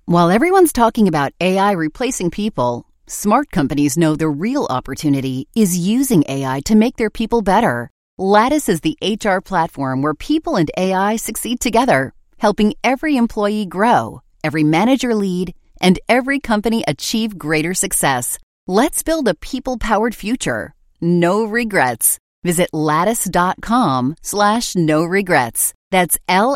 While everyone's talking about AI replacing people, smart companies know the real opportunity is using AI to make their people better. Lattice is the HR platform where people and AI succeed together, helping every employee grow, every manager lead, and every company achieve greater success. Let's build a people-powered future. No regrets. Visit lattice.com/no regrets. That's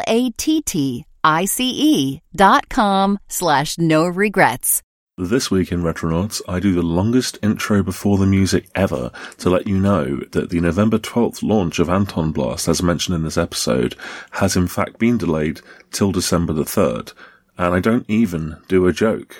LATTICE.com/no regrets. This week in Retronauts, I do the longest intro before the music ever to let you know that the November 12th launch of Anton Blast, as mentioned in this episode, has in fact been delayed till December the 3rd. And I don't even do a joke.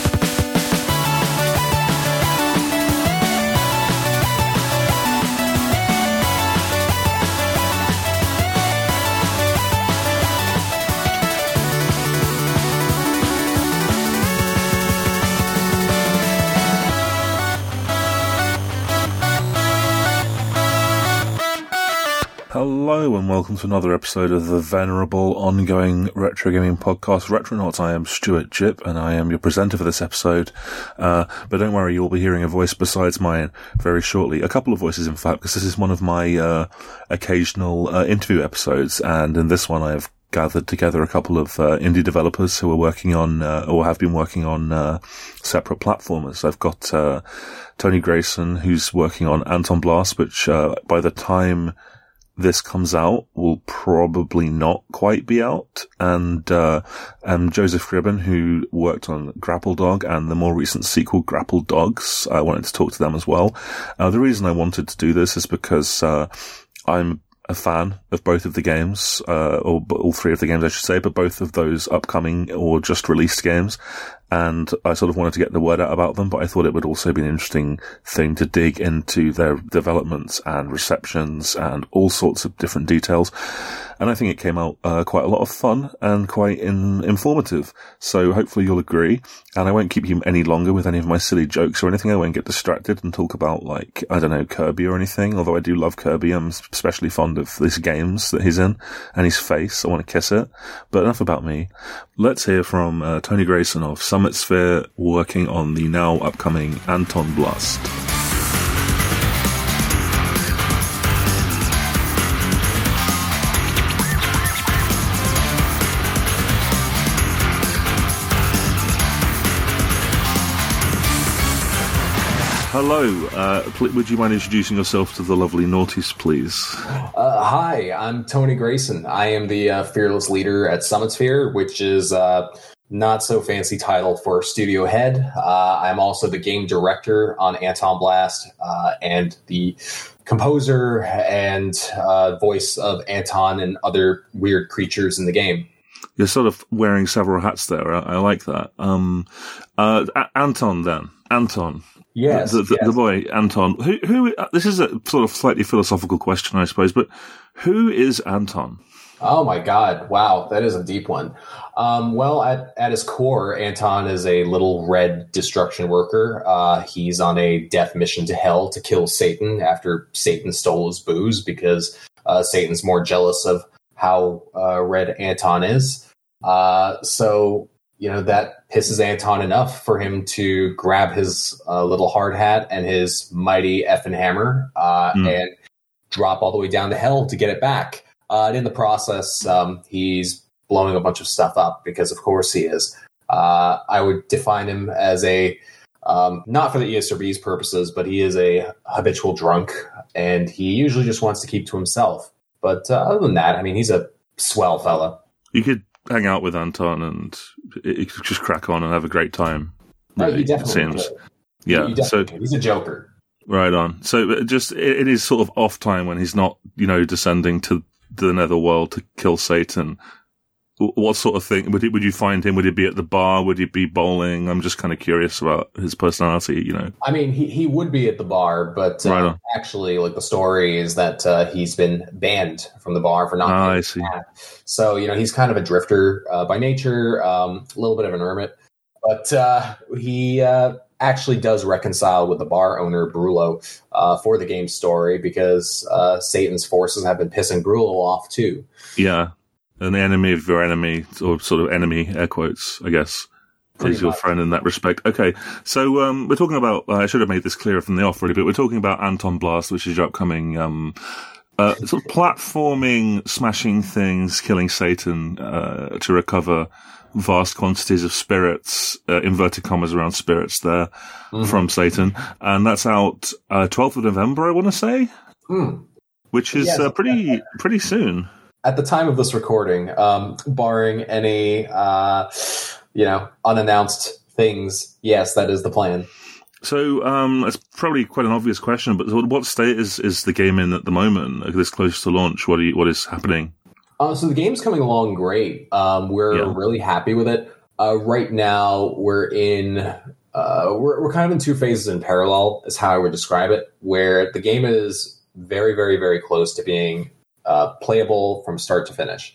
Hello and welcome to another episode of the venerable ongoing retro gaming podcast Retronauts. I am Stuart Jipp and I am your presenter for this episode. But don't worry, you'll be hearing a voice besides mine very shortly. A couple of voices, in fact, because this is one of my occasional interview episodes, and in this one I have gathered together a couple of indie developers who are working on or have been working on separate platformers. I've got Tony Grayson, who's working on Anton Blast, which by the time this comes out will probably not quite be out, and Joseph Gribben, who worked on Grapple Dog and the more recent sequel Grapple Dogs. I wanted to talk to them as well. The reason I wanted to do this is because I'm a fan of both of the games, or all three of the games I should say, but both of those upcoming or just released games. And I sort of wanted to get the word out about them, but I thought it would also be an interesting thing to dig into their developments and receptions and all sorts of different details. And I think it came out quite a lot of fun and quite informative. So hopefully you'll agree. And I won't keep you any longer with any of my silly jokes or anything. I won't get distracted and talk about, like, I don't know, Kirby or anything. Although I do love Kirby. I'm especially fond of these games that he's in and his face. I want to kiss it. But enough about me. Let's hear from Tony Grayson of Summit Sphere, working on the now upcoming Anton Blast. Hello, would you mind introducing yourself to the lovely Naughties, please? Hi, I'm Tony Grayson. I am the fearless leader at Summit Sphere, which is not so fancy title for studio head. I'm also the game director on Anton Blast and the composer and voice of Anton and other weird creatures in the game. You're sort of wearing several hats there. I like that. Anton, then. Anton. Yes, the boy, Anton. Who? This is a sort of slightly philosophical question, I suppose, but who is Anton? Oh my God. Wow. That is a deep one. Well, at his core, Anton is a little red destruction worker. He's on a death mission to hell to kill Satan after Satan stole his booze, because Satan's more jealous of how red Anton is. So, that pisses Anton enough for him to grab his little hard hat and his mighty effing hammer and drop all the way down to hell to get it back. And in the process, he's blowing a bunch of stuff up because, of course, he is. I would define him as not for the ESRB's purposes, but he is a habitual drunk, and he usually just wants to keep to himself. But other than that, I mean, he's a swell fella. You could hang out with Anton and you could just crack on and have a great time. Right, he definitely seems. Yeah, so he's a joker. Right on. So just it is sort of off time when he's not, descending to the netherworld to kill Satan. What sort of thing would you find him? Would he be at the bar? Would he be bowling? I'm just kind of curious about his personality. I mean, he would be at the bar, but actually, like, the story is that he's been banned from the bar for not. I see. So he's kind of a drifter by nature, a little bit of an hermit, but he actually does reconcile with the bar owner Brullo for the game's story, because Satan's forces have been pissing Brullo off too. Yeah. An enemy of your enemy, or sort of enemy, air quotes, I guess. is your friend in that respect. Okay, so we're talking about. I should have made this clearer from the off, really, but we're talking about Anton Blast, which is your upcoming sort of platforming, smashing things, killing Satan to recover vast quantities of spirits, inverted commas around spirits there, from Satan. And that's out 12th of November, I want to say, which is pretty soon. At the time of this recording, barring any, unannounced things, yes, that is the plan. So it's probably quite an obvious question, but what state is the game in at the moment, this close to launch? What is happening? So the game's coming along great. We're really happy with it. Right now, we're in we're kind of in two phases in parallel, is how I would describe it. Where the game is very, very, very close to being playable from start to finish.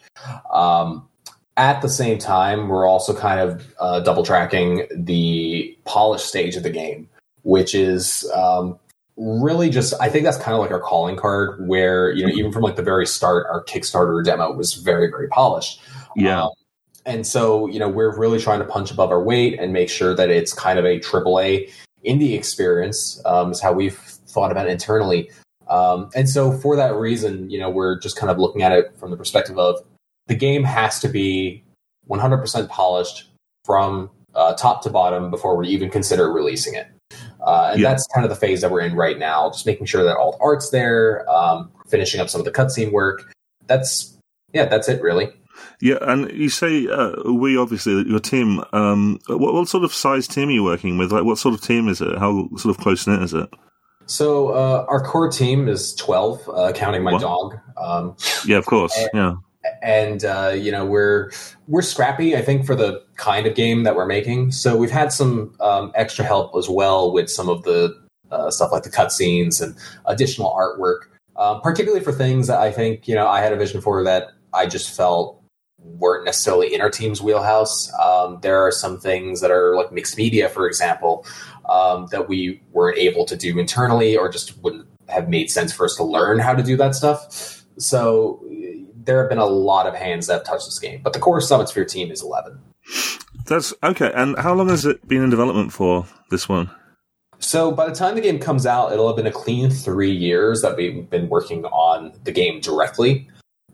At the same time, we're also kind of double tracking the polished stage of the game, which is really just, I think that's kind of like our calling card, where, even from like the very start, our Kickstarter demo was very, very polished. Yeah. And so, we're really trying to punch above our weight and make sure that it's kind of a AAA indie experience, is how we've thought about it internally. And so for that reason, we're just kind of looking at it from the perspective of the game has to be 100% polished from top to bottom before we even consider releasing it. That's kind of the phase that we're in right now, just making sure that all the art's there, finishing up some of the cutscene work. That's it, really. Yeah, and you say we, obviously, your team, what sort of size team are you working with? Like, what sort of team is it? How sort of close-knit is it? So our core team is 12, counting my dog. Yeah, of course, And we're scrappy, I think, for the kind of game that we're making. So we've had some extra help as well with some of the stuff like the cutscenes and additional artwork, particularly for things that I think I had a vision for that I just felt weren't necessarily in our team's wheelhouse. There are some things that are like mixed media, for example, that we weren't able to do internally, or just wouldn't have made sense for us to learn how to do that stuff. So there have been a lot of hands that have touched this game, but the core Summit Sphere team is 11. That's okay. And how long has it been in development for, this one? So by the time the game comes out, it'll have been a clean 3 years that we've been working on the game directly.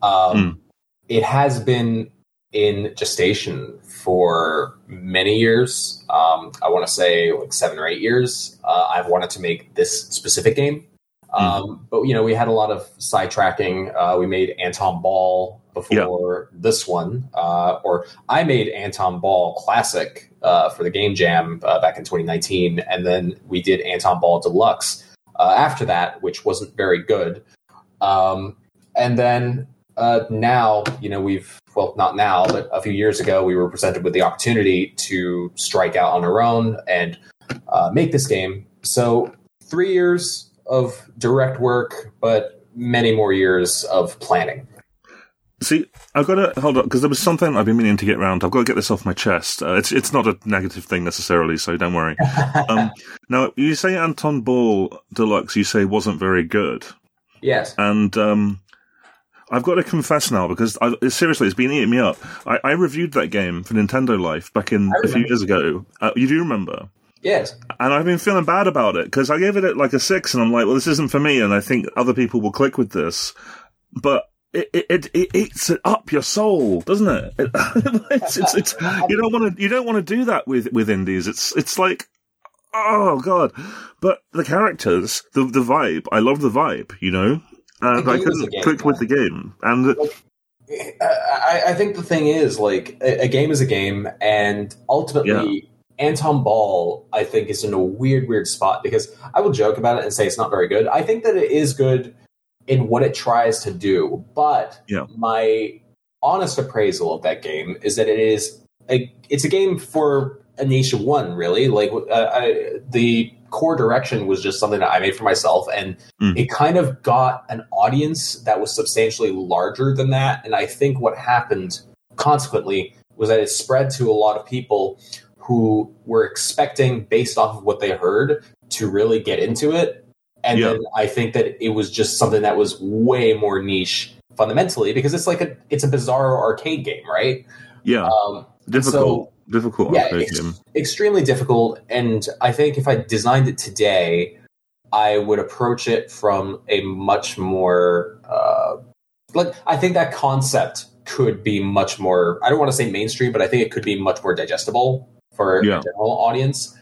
It has been in gestation for many years. I want to say like 7 or 8 years. I've wanted to make this specific game. But, we had a lot of sidetracking. We made Anton Ball before this one, or I made Anton Ball Classic for the Game Jam back in 2019. And then we did Anton Ball Deluxe after that, which wasn't very good. And then now, not now, but a few years ago, we were presented with the opportunity to strike out on our own and make this game. So 3 years of direct work, but many more years of planning. See, I've got to hold on, because there was something I've been meaning to get around. I've got to get this off my chest. It's not a negative thing necessarily, so don't worry. Now, you say Anton Ball Deluxe, you say wasn't very good. Yes. And I've got to confess now, because seriously, it's been eating me up. I reviewed that game for Nintendo Life back in a few years ago. You do remember? Yes. And I've been feeling bad about it, because I gave it like a 6, and I'm like, well, this isn't for me, and I think other people will click with this. But it eats it up your soul, doesn't it? It's you don't want to do that with indies. It's like, oh god. But the characters, the vibe, I love the vibe, and I couldn't click with the game. And I think the thing is, like, a game is a game, and ultimately, Anton Ball, I think, is in a weird spot, because I will joke about it and say it's not very good. I think that it is good in what it tries to do, but my honest appraisal of that game is that it's a game for a niche of one, really. Like, the core direction was just something that I made for myself, and it kind of got an audience that was substantially larger than that. And I think what happened consequently was that it spread to a lot of people who were expecting, based off of what they heard, to really get into it. And then I think that it was just something that was way more niche fundamentally, because it's like it's a bizarre arcade game, right? Yeah. Difficult. Difficult arcade game. Extremely difficult. And I think if I designed it today, I would approach it from a much more I think that concept could be much more, I don't want to say mainstream, but I think it could be much more digestible for a general audience.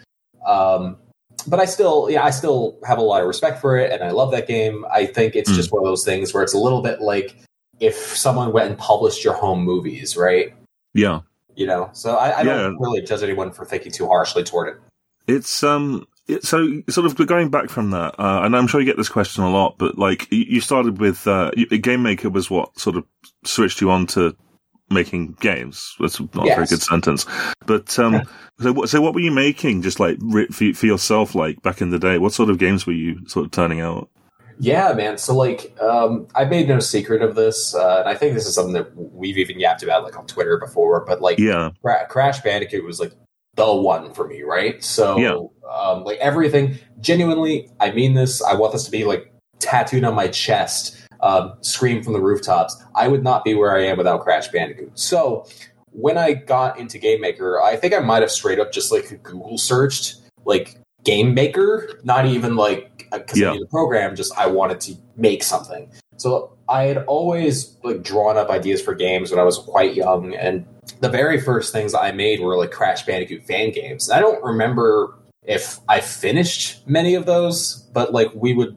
But I still have a lot of respect for it, and I love that game. I think it's just one of those things where it's a little bit like if someone went and published your home movies, right? Yeah. So I don't really judge anyone for thinking too harshly toward it. It's so sort of going back from that, and I'm sure you get this question a lot, but like you started with Game Maker was what sort of switched you on to making games. That's not a very good sentence, but so what were you making just like for yourself, like back in the day? What sort of games were you sort of turning out? Yeah, man. So like I made no secret of this, and I think this is something that we've even yapped about like on Twitter before, but like Crash Bandicoot was like the one for me, right? So like everything, genuinely, I mean this, I want this to be like tattooed on my chest, scream from the rooftops. I would not be where I am without Crash Bandicoot. So when I got into Game Maker, I think I might have straight up just like Google searched like Game Maker, not even like because I need a program, just I wanted to make something. So I had always like drawn up ideas for games when I was quite young, and the very first things I made were like Crash Bandicoot fan games. I don't remember if I finished many of those, but like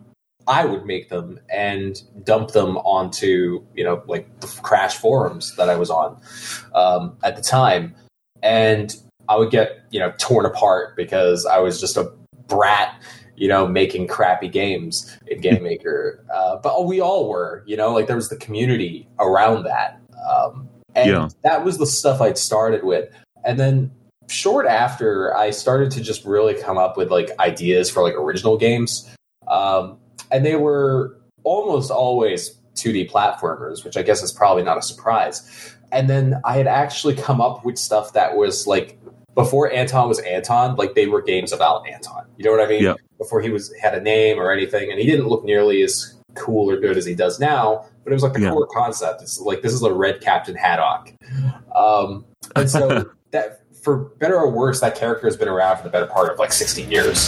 I would make them and dump them onto, like the Crash forums that I was on at the time. And I would get, torn apart because I was just a brat, making crappy games in Game Maker. But we all were, like there was the community around that. And that was the stuff I'd started with. And then short after, I started to just really come up with like ideas for like original games. And they were almost always 2D platformers, which I guess is probably not a surprise. And then I had actually come up with stuff that was like, before Anton was Anton, like they were games about Anton. You know what I mean? Yeah. Before he had a name or anything, and he didn't look nearly as cool or good as he does now, but it was like the core concept. It's like, this is a red Captain Haddock. And so that, for better or worse, that character has been around for the better part of like 16 years.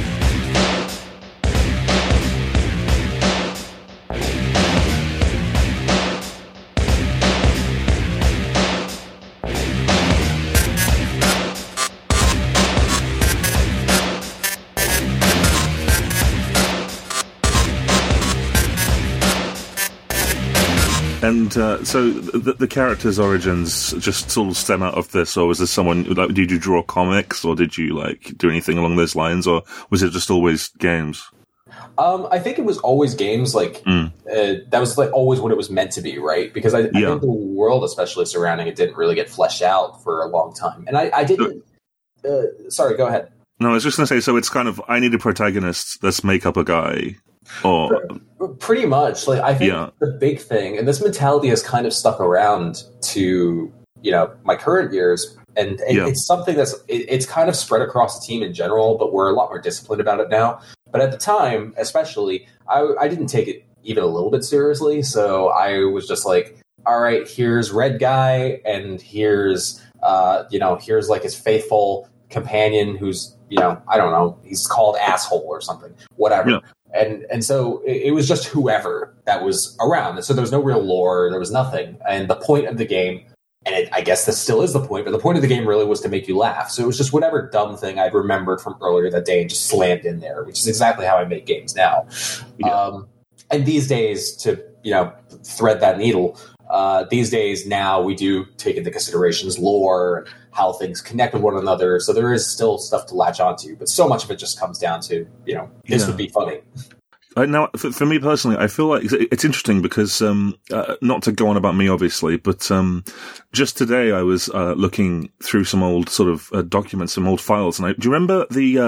And so the character's origins just sort of stem out of this, or was this someone, like, did you draw comics, or did you like do anything along those lines, or was it just always games? I think it was always games. Like that was like always what it was meant to be, right? Because I think the world, especially surrounding it, didn't really get fleshed out for a long time. And I didn't. Sorry, go ahead. No, I was just going to say. So it's kind of, I need a protagonist. Let's make up a guy. Or pretty much, like I think the big thing, and this mentality has kind of stuck around to my current years, and it's something that's it's kind of spread across the team in general, but we're a lot more disciplined about it now. But at the time, especially, I didn't take it even a little bit seriously, so I was just like, all right, here's Red Guy, and here's here's like his faithful companion who's I don't know, he's called Asshole or something, whatever. Yeah. And so it was just whoever that was around. And so there was no real lore. There was nothing. And the point of the game, and I guess this still is the point, but the point of the game really was to make you laugh. So it was just whatever dumb thing I'd remembered from earlier that day and just slammed in there, which is exactly how I make games now. Yeah. And these days, to thread that needle, these days now we do take into considerations lore and how things connect with one another. So there is still stuff to latch onto, but so much of it just comes down to, this would be funny. Now, for me personally, I feel like it's interesting because, not to go on about me, obviously, but just today I was looking through some old sort of documents, some old files. And do you remember the,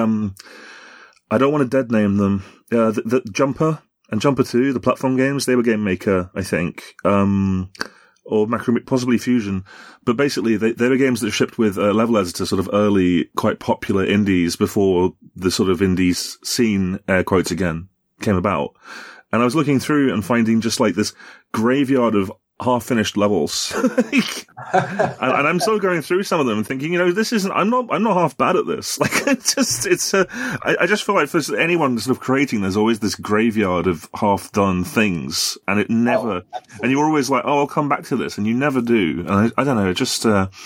I don't want to dead name them, the Jumper and Jumper 2, the platform games? They were Game Maker, I think. Or Macro, possibly Fusion. But basically, they were games that shipped with level editor, sort of early, quite popular indies before the sort of indies scene, air quotes again, came about. And I was looking through and finding just like this graveyard of half-finished levels, and I'm still going through some of them and thinking, this isn't. I'm not half bad at this. Like, I just feel like for anyone sort of creating, there's always this graveyard of half-done things, and it never. And you're always like, I'll come back to this, and you never do. And I don't know, just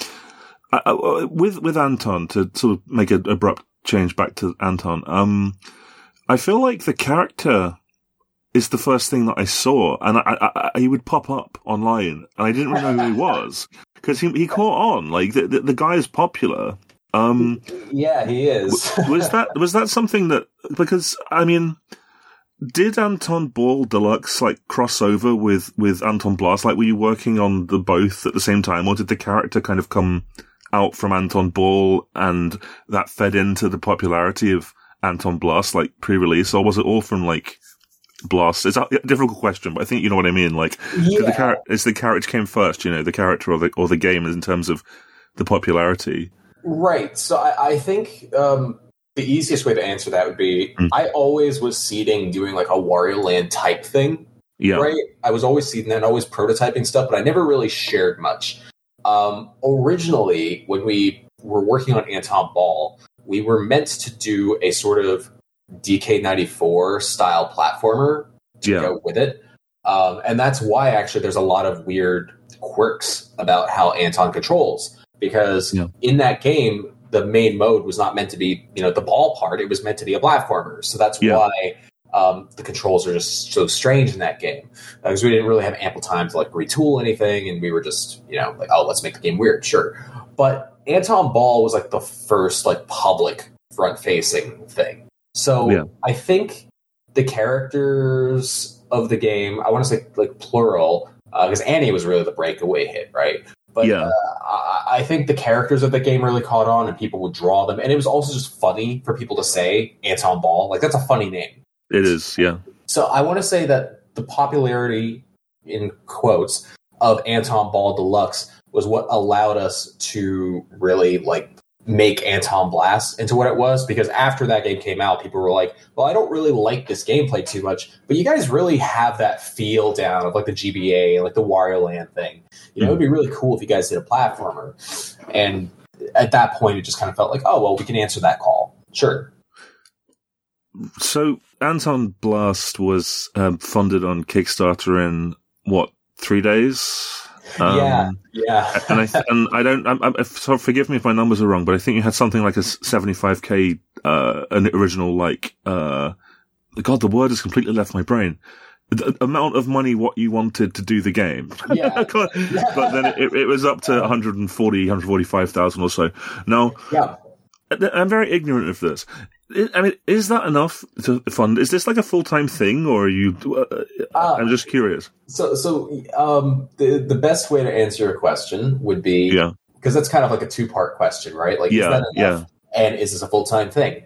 with Anton, to sort of make an abrupt change back to Anton. I feel like the character is the first thing that I saw, and he would pop up online, and I didn't really know who he was, because he caught on. Like, the guy is popular. Yeah, he is. was that something that, because, I mean, did Anton Ball Deluxe, like, cross over with Anton Blast? Like, were you working on the both at the same time, or did the character kind of come out from Anton Ball, and that fed into the popularity of Anton Blast, like, pre-release, or was it all from, like, Blast? It's a difficult question, but I think you know what I mean. Like, the character came first, the character or the game in terms of the popularity. Right. So I think the easiest way to answer that would be I always was seeding doing like a Wario Land type thing. Yeah. Right. I was always seeding that, always prototyping stuff, but I never really shared much. Originally, when we were working on Anton Ball, we were meant to do a sort of DK94 style platformer to go with it. And that's why actually there's a lot of weird quirks about how Anton controls, because in that game, the main mode was not meant to be, the ball part. It was meant to be a platformer. So that's why the controls are just so strange in that game, because we didn't really have ample time to like retool anything. And we were just, like, oh, let's make the game weird. Sure. But Anton Ball was like the first like public front facing thing. So I think the characters of the game, I want to say like plural, because Annie was really the breakaway hit, right? But I think the characters of the game really caught on, and people would draw them. And it was also just funny for people to say Anton Ball. Like, that's a funny name. It is, yeah. So I want to say that the popularity, in quotes, of Anton Ball Deluxe was what allowed us to really, like, make Anton Blast into what it was, because after that game came out, people were like, well, I don't really like this gameplay too much, but you guys really have that feel down of like the GBA and like the Wario Land thing. It would be really cool if you guys did a platformer. And at that point, it just kind of felt like, oh, well, we can answer that call. Sure. So Anton Blast was funded on Kickstarter in, 3 days? Yeah. And I don't. So forgive me if my numbers are wrong, but I think you had something like a 75k, an original like. God, the word has completely left my brain. The amount of money what you wanted to do the game. Yeah. But then it was up to 145,000 or so. Now, I'm very ignorant of this. I mean, is that enough to fund? Is this like a full-time thing, or are you? I'm just curious. So, the best way to answer your question would be, because that's kind of like a two-part question, right? Like, is that enough? And is this a full-time thing?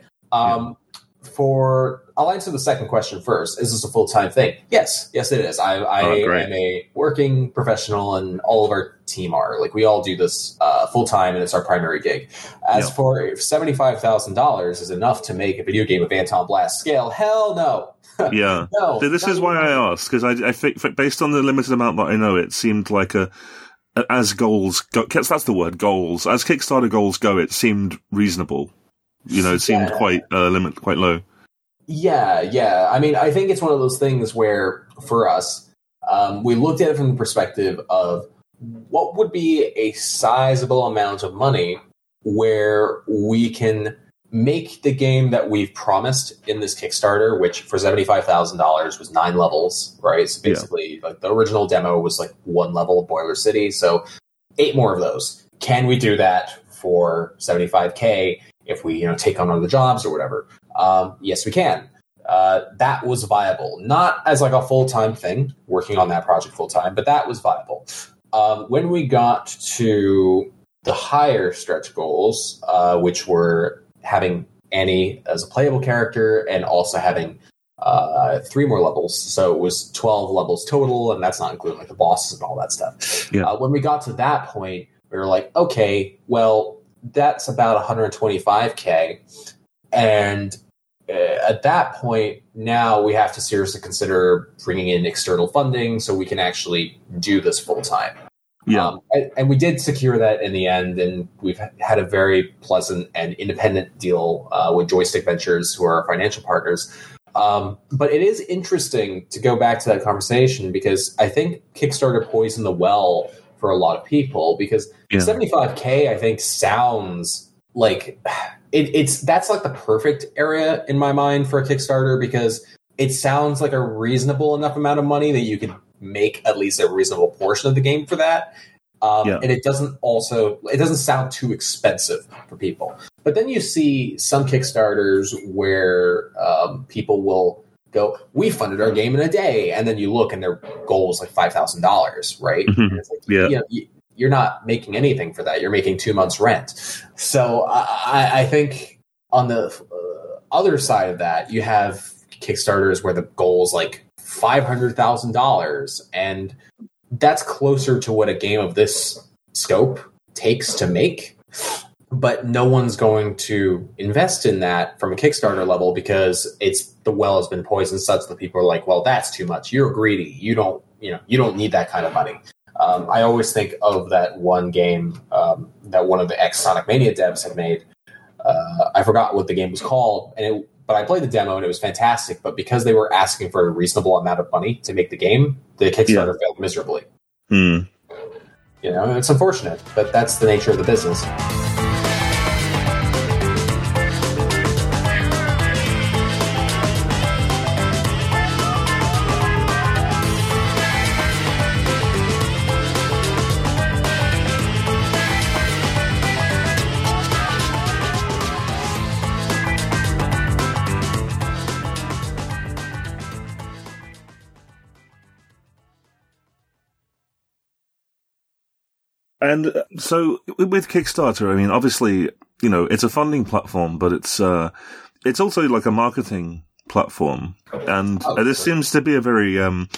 I'll answer the second question first. Is this a full-time thing? Yes, it is. I am a working professional, and all of our team are. Like, we all do this full-time, and it's our primary gig. As for if $75,000 is enough to make a video game of Anton Blast scale, hell no. Yeah. No. This is why I asked, because I think based on the limited amount that I know, it seemed like as goals go, that's the word, goals. As Kickstarter goals go, it seemed reasonable. It seemed quite low. Yeah. I mean, I think it's one of those things where, for us, we looked at it from the perspective of what would be a sizable amount of money where we can make the game that we've promised in this Kickstarter, which for $75,000 was 9 levels, right? So basically, like, the original demo was like 1 level of Boiler City, so 8 more of those. Can we do that for $75K if we, take on other jobs or whatever? Yes, we can. That was viable. Not as like a full-time thing, working on that project full-time, but that was viable. When we got to the higher stretch goals, which were having Annie as a playable character and also having 3 more levels. So it was 12 levels total, and that's not including like the bosses and all that stuff. Yeah. When we got to that point, we were like, okay, well, that's about $125K. And at that point, now we have to seriously consider bringing in external funding so we can actually do this full time. Yeah. And we did secure that in the end, and we've had a very pleasant and independent deal with Joystick Ventures, who are our financial partners. But it is interesting to go back to that conversation, because I think Kickstarter poisoned the well for a lot of people, because $75K, I think, sounds like that's like the perfect area in my mind for a Kickstarter, because it sounds like a reasonable enough amount of money that you could make at least a reasonable portion of the game for that. And it doesn't sound too expensive for people. But then you see some Kickstarters where people will go, we funded our game in a day. And then you look and their goal is like $5,000, right? Mm-hmm. It's like, you're not making anything for that. You're making 2 months rent. So I think on the other side of that, you have Kickstarters where the goal is like $500,000, and that's closer to what a game of this scope takes to make. But no one's going to invest in that from a Kickstarter level, because the well has been poisoned such that people are like, well, that's too much. You're greedy. You don't need that kind of money. I always think of that one game that one of the ex-Sonic Mania devs had made. I forgot what the game was called, but I played the demo and it was fantastic. But because they were asking for a reasonable amount of money to make the game, the Kickstarter failed miserably. It's unfortunate, but that's the nature of the business. And so with Kickstarter, I mean, obviously, it's a funding platform, but it's also like a marketing platform. And this seems to be a very,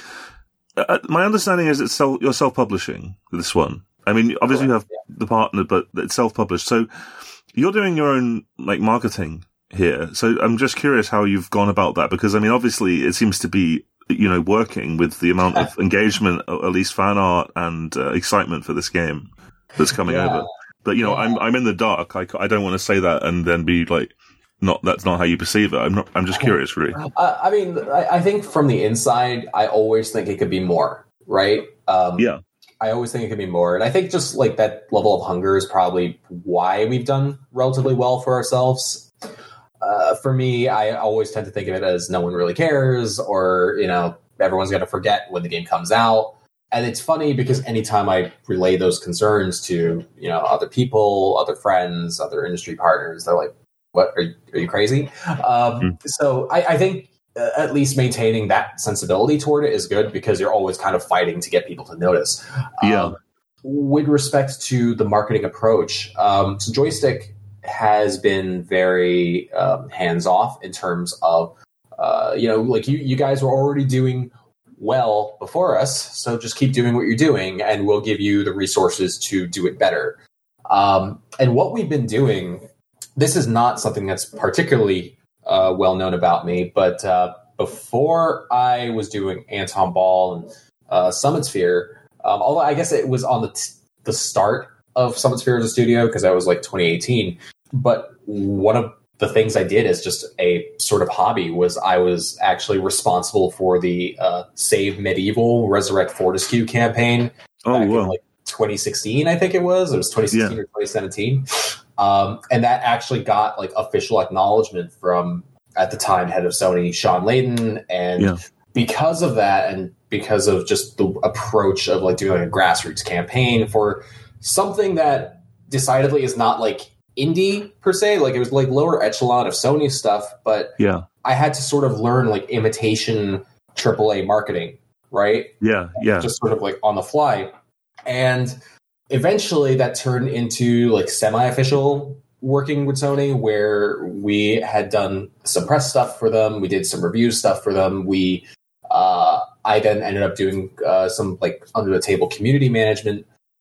my understanding is you're self-publishing this one. I mean, obviously you have the partner, but it's self-published. So you're doing your own like marketing here. So I'm just curious how you've gone about that, because I mean, obviously it seems to be, working with the amount of engagement, or at least fan art and excitement for this game that's coming over. But, I'm in the dark. I don't want to say that and then be like, that's not how you perceive it. I'm just curious, really. I mean, I think from the inside, I always think it could be more, right? I always think it could be more. And I think just like that level of hunger is probably why we've done relatively well for ourselves. For me, I always tend to think of it as no one really cares, or, everyone's going to forget when the game comes out. And it's funny because anytime I relay those concerns to, other people, other friends, other industry partners, they're like, what, are you crazy? So I think at least maintaining that sensibility toward it is good, because you're always kind of fighting to get people to notice. With respect to the marketing approach, so Joystick has been very hands-off in terms of, like you guys were already doing well before us, so just keep doing what you're doing, and we'll give you the resources to do it better. And what we've been doing, this is not something that's particularly well known about me, but before I was doing Anton Ball and Summit Sphere, although I guess it was on the start of Summit Sphere as a studio, because that was like 2018. But one of the things I did as just a sort of hobby was I was actually responsible for the Save Medieval Resurrect Fortescue campaign back in like 2016, I think it was. It was 2016 or 2017. And that actually got like official acknowledgement from, at the time, head of Sony, Sean Layden. And because of that, and because of just the approach of like doing like a grassroots campaign for something that decidedly is not like indie per se, like it was like lower echelon of Sony stuff, but I had to sort of learn like imitation AAA marketing, right? Just sort of like on the fly. And eventually that turned into like semi-official working with Sony, where we had done some press stuff for them, we did some review stuff for them, I then ended up doing some like under the table community management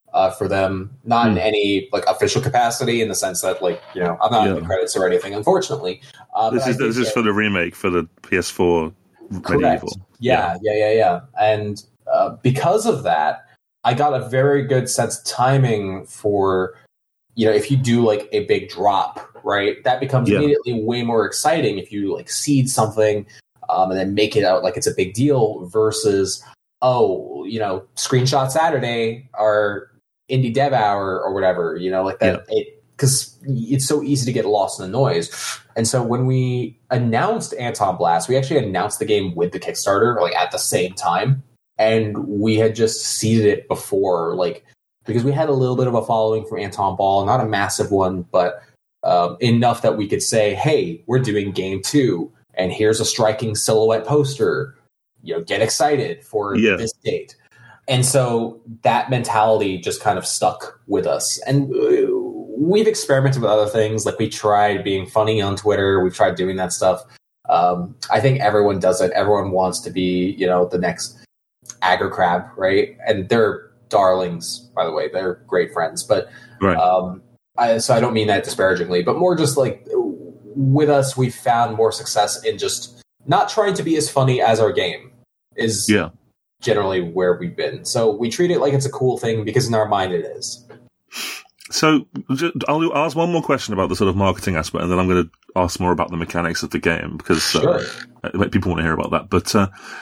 for them, not in any like official capacity in the sense that like, you know, I'm not in the credits or anything, unfortunately. This is for the remake for the PS4 Medieval. Yeah. And because of that, I got a very good sense of timing for, you know, if you do like a big drop, right, that becomes immediately way more exciting if you like seed something and then make it out like it's a big deal versus, oh, you know, Screenshot Saturday or Indie Dev Hour or whatever, you know, like that. Because it's so easy to get lost in the noise. And so when we announced Anton Blast, we actually announced the game with the Kickstarter, like at the same time. And we had just seeded it before, like, because we had a little bit of a following from Anton Ball, not a massive one, but enough that we could say, hey, we're doing game 2, and here's a striking silhouette poster. You know, get excited for this date. And so that mentality just kind of stuck with us. And we've experimented with other things. Like we tried being funny on Twitter. We've tried doing that stuff. I think everyone does it. Everyone wants to be, you know, the next Aggro Crab, right? And they're darlings, by the way. They're great friends. But so I don't mean that disparagingly, but more just like with us, we've found more success in just not trying to be as funny as our game is generally where we've been. So we treat it like it's a cool thing because in our mind it is. So I'll ask one more question about the sort of marketing aspect, and then I'm going to ask more about the mechanics of the game because people want to hear about that. But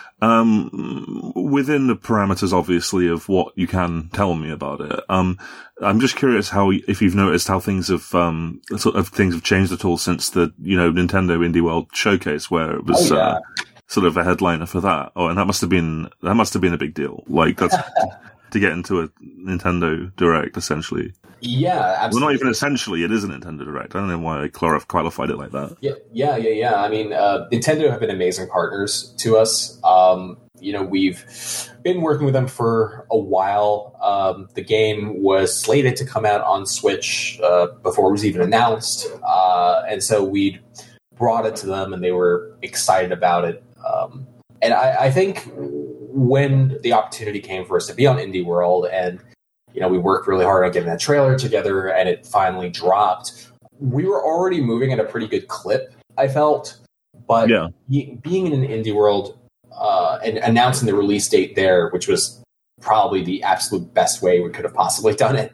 within the parameters, obviously, of what you can tell me about it, I'm just curious if you've noticed how things have changed at all since the Nintendo Indie World Showcase, where it was sort of a headliner for that. Oh, and that must have been a big deal. Like that's to get into a Nintendo Direct, essentially. Yeah, absolutely. Well, not even essentially, it is a Nintendo Direct. I don't know why I qualified it like that. Yeah. I mean, Nintendo have been amazing partners to us. We've been working with them for a while. The game was slated to come out on Switch before it was even announced. And so we brought it to them, and they were excited about it. And I think when the opportunity came for us to be on Indie World, and we worked really hard on getting that trailer together, and it finally dropped, we were already moving at a pretty good clip, I felt. But being in an Indie World and announcing the release date there, which was probably the absolute best way we could have possibly done it,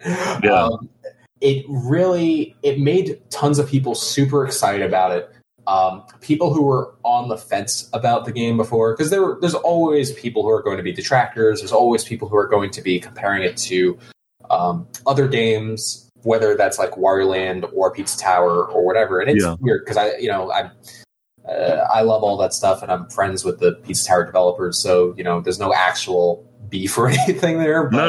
it made tons of people super excited about it. People who were on the fence about the game before, because there's always people who are going to be detractors. There's always people who are going to be comparing it to other games, whether that's like Wario Land or Pizza Tower or whatever. And it's weird because I love all that stuff, and I'm friends with the Pizza Tower developers. So there's no actual beef or anything there. But,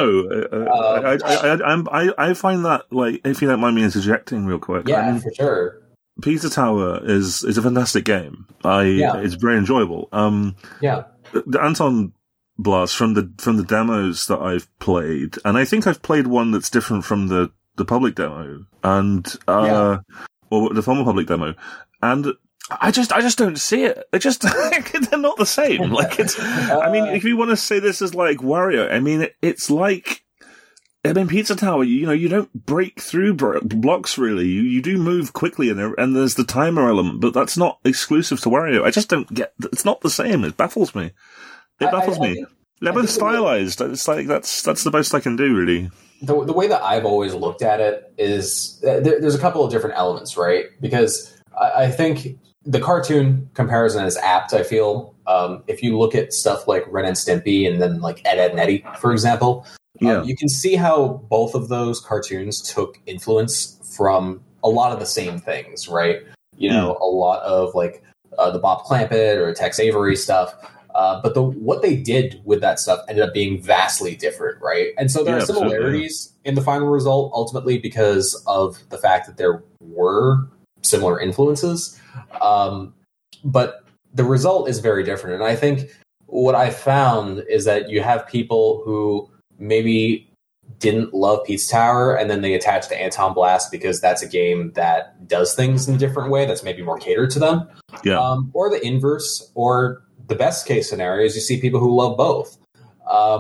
I find that, like, if you don't mind me interjecting real quick. Yeah, for sure. Pizza Tower is a fantastic game. It's very enjoyable. The Anton Blast from the demos that I've played, and I think I've played one that's different from the public demo and or the former public demo, and I just don't see it. It just they're not the same. Like it's. I mean, if you want to say this is like Wario, I mean it's like. I mean, Pizza Tower, you don't break through blocks, really. You do move quickly, and there's the timer element, but that's not exclusive to Wario. I just don't get... It's not the same. It baffles me. They're both stylized. It's like, that's the most I can do, really. The way that I've always looked at it is... There's a couple of different elements, right? Because I think the cartoon comparison is apt, I feel. If you look at stuff like Ren and Stimpy and then like Ed, Edd n Eddy, for example... you can see how both of those cartoons took influence from a lot of the same things, right? A lot of like the Bob Clampett or Tex Avery stuff. But what they did with that stuff ended up being vastly different, right? And so there are similarities in the final result, ultimately, because of the fact that there were similar influences. But the result is very different. And I think what I found is that you have people who maybe didn't love Pizza Tower, and then they attach to Anton Blast because that's a game that does things in a different way that's maybe more catered to them. Or the inverse, or the best case scenario is you see people who love both.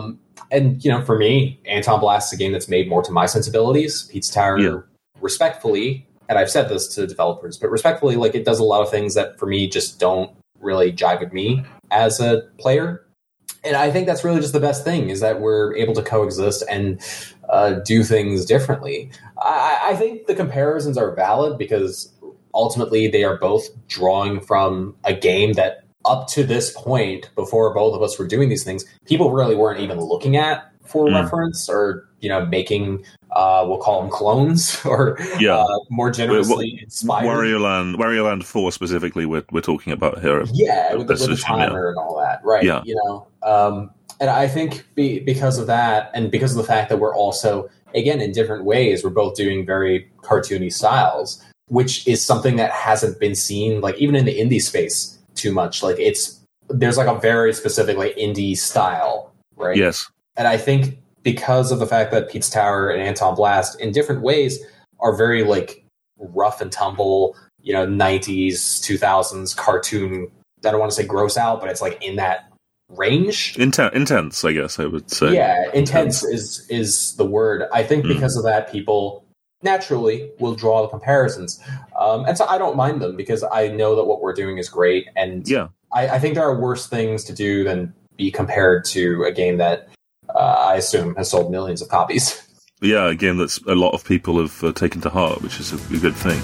And, for me, Anton Blast is a game that's made more to my sensibilities. Pizza Tower, respectfully, and I've said this to developers, but respectfully, like, it does a lot of things that for me just don't really jive with me as a player. And I think that's really just the best thing, is that we're able to coexist and do things differently. I think the comparisons are valid because ultimately they are both drawing from a game that up to this point, before both of us were doing these things, people really weren't even looking at for reference or, making, we'll call them clones or more generously inspired. Wario Land 4 specifically, we're talking about here. With the timer and all that, right? Yeah. And I think because of that, and because of the fact that we're also, again, in different ways, we're both doing very cartoony styles, which is something that hasn't been seen, like, even in the indie space too much. Like, there's like a very specific, like, indie style, right? Yes. And I think because of the fact that Pizza Tower and Anton Blast, in different ways, are very, like, rough and tumble, 90s, 2000s cartoon. I don't want to say gross out, but it's like in that range. Intense, I guess I would say. Yeah, intense is the word. I think because of that, people naturally will draw the comparisons. And so I don't mind them because I know that what we're doing is great. And I think there are worse things to do than be compared to a game that I assume has sold millions of copies. Yeah, a game that's a lot of people have taken to heart, which is a good thing.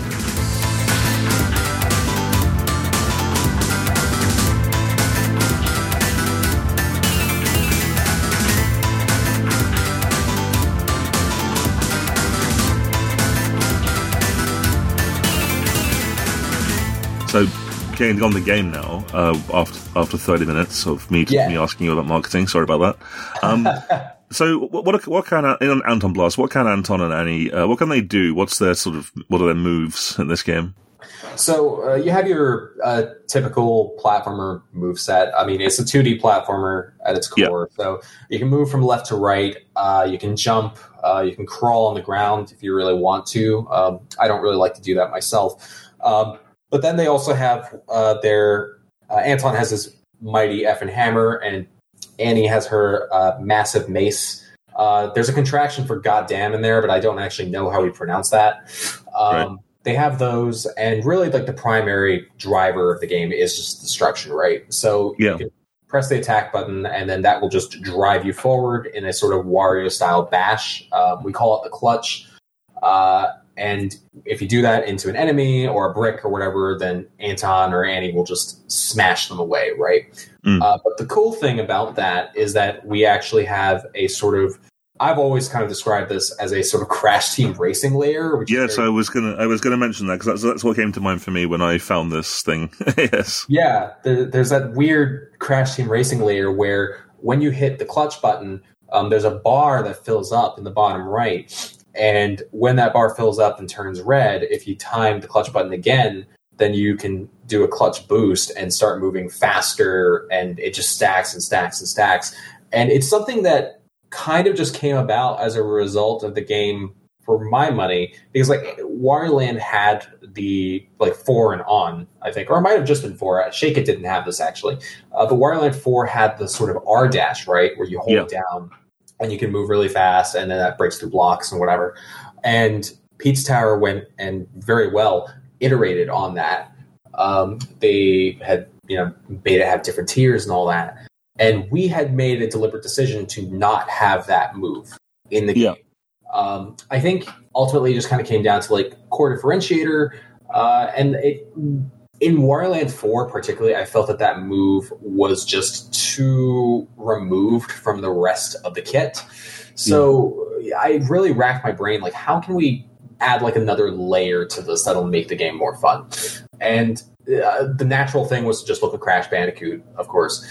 So, getting on the game now, after 30 minutes of me asking you about marketing, sorry about that. So, what can Anton Blast? What can Anton and Annie? What can they do? What are their moves in this game? So you have your typical platformer moveset. I mean, it's a 2D platformer at its core. Yeah. So you can move from left to right. You can jump. You can crawl on the ground if you really want to. I don't really like to do that myself. But then they also have their Anton has his mighty effing hammer, and Annie has her massive mace. There's a contraction for goddamn in there, but I don't actually know how we pronounce that. Right. They have those, and really, like, the primary driver of the game is just destruction, right? So you can press the attack button, and then that will just drive you forward in a sort of Wario-style bash. We call it the clutch. And if you do that into an enemy or a brick or whatever, then Anton or Annie will just smash them away, right? But the cool thing about that is that we actually have a sort of, I've always kind of described this as a sort of Crash Team Racing layer. Which I was gonna mention that because that's what came to mind for me when I found this thing. Yes. Yeah, there's that weird Crash Team Racing layer where when you hit the clutch button, there's a bar that fills up in the bottom right. And when that bar fills up and turns red, if you time the clutch button again, then you can do a clutch boost and start moving faster, and it just stacks and stacks and stacks. And it's something that kind of just came about as a result of the game, for my money, because, like, Wario Land had the, like, 4 and on, I think, or it might have just been 4. Shake It didn't have this, actually. But Wario Land 4 had the sort of R dash, right, where you hold it down and you can move really fast, and then that breaks through blocks and whatever. And Pizza Tower went and very well iterated on that. They had, Beta have different tiers and all that. And we had made a deliberate decision to not have that move in the game. I think ultimately it just kind of came down to, like, core differentiator. And in Wario Land 4 particularly, I felt that move was just too removed from the rest of the kit. So I really racked my brain, like, how can we add, like, another layer to this that'll make the game more fun? And the natural thing was to just look at Crash Bandicoot, of course.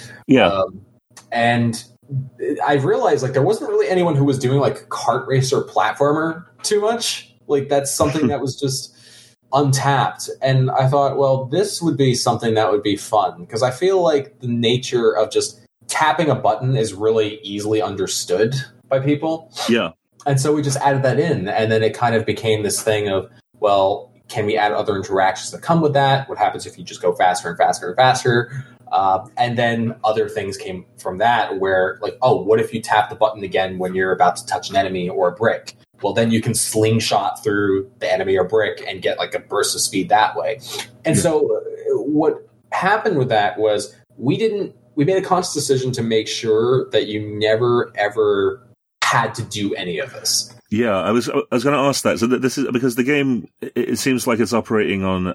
And I realized, like, there wasn't really anyone who was doing, like, kart racer platformer too much. Like, that's something that was just untapped. And I thought, well, this would be something that would be fun, because I feel like the nature of just tapping a button is really easily understood by people. Yeah. And so we just added that in, and then it kind of became this thing of, well, can we add other interactions that come with that? What happens if you just go faster and faster and faster? And then other things came from that where, like, oh, what if you tap the button again when you're about to touch an enemy or a brick? Well, then you can slingshot through the enemy or brick and get like a burst of speed that way. And so what happened with that was we made a conscious decision to make sure that you never, ever had to do any of this. Yeah, I was going to ask that. So this is because the game, it seems like it's operating on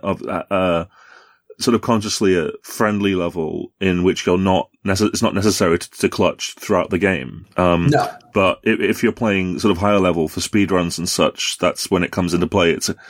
sort of consciously a friendly level in which you're not it's not necessary to clutch throughout the game. No. But if you're playing sort of higher level for speedruns and such, that's when it comes into play.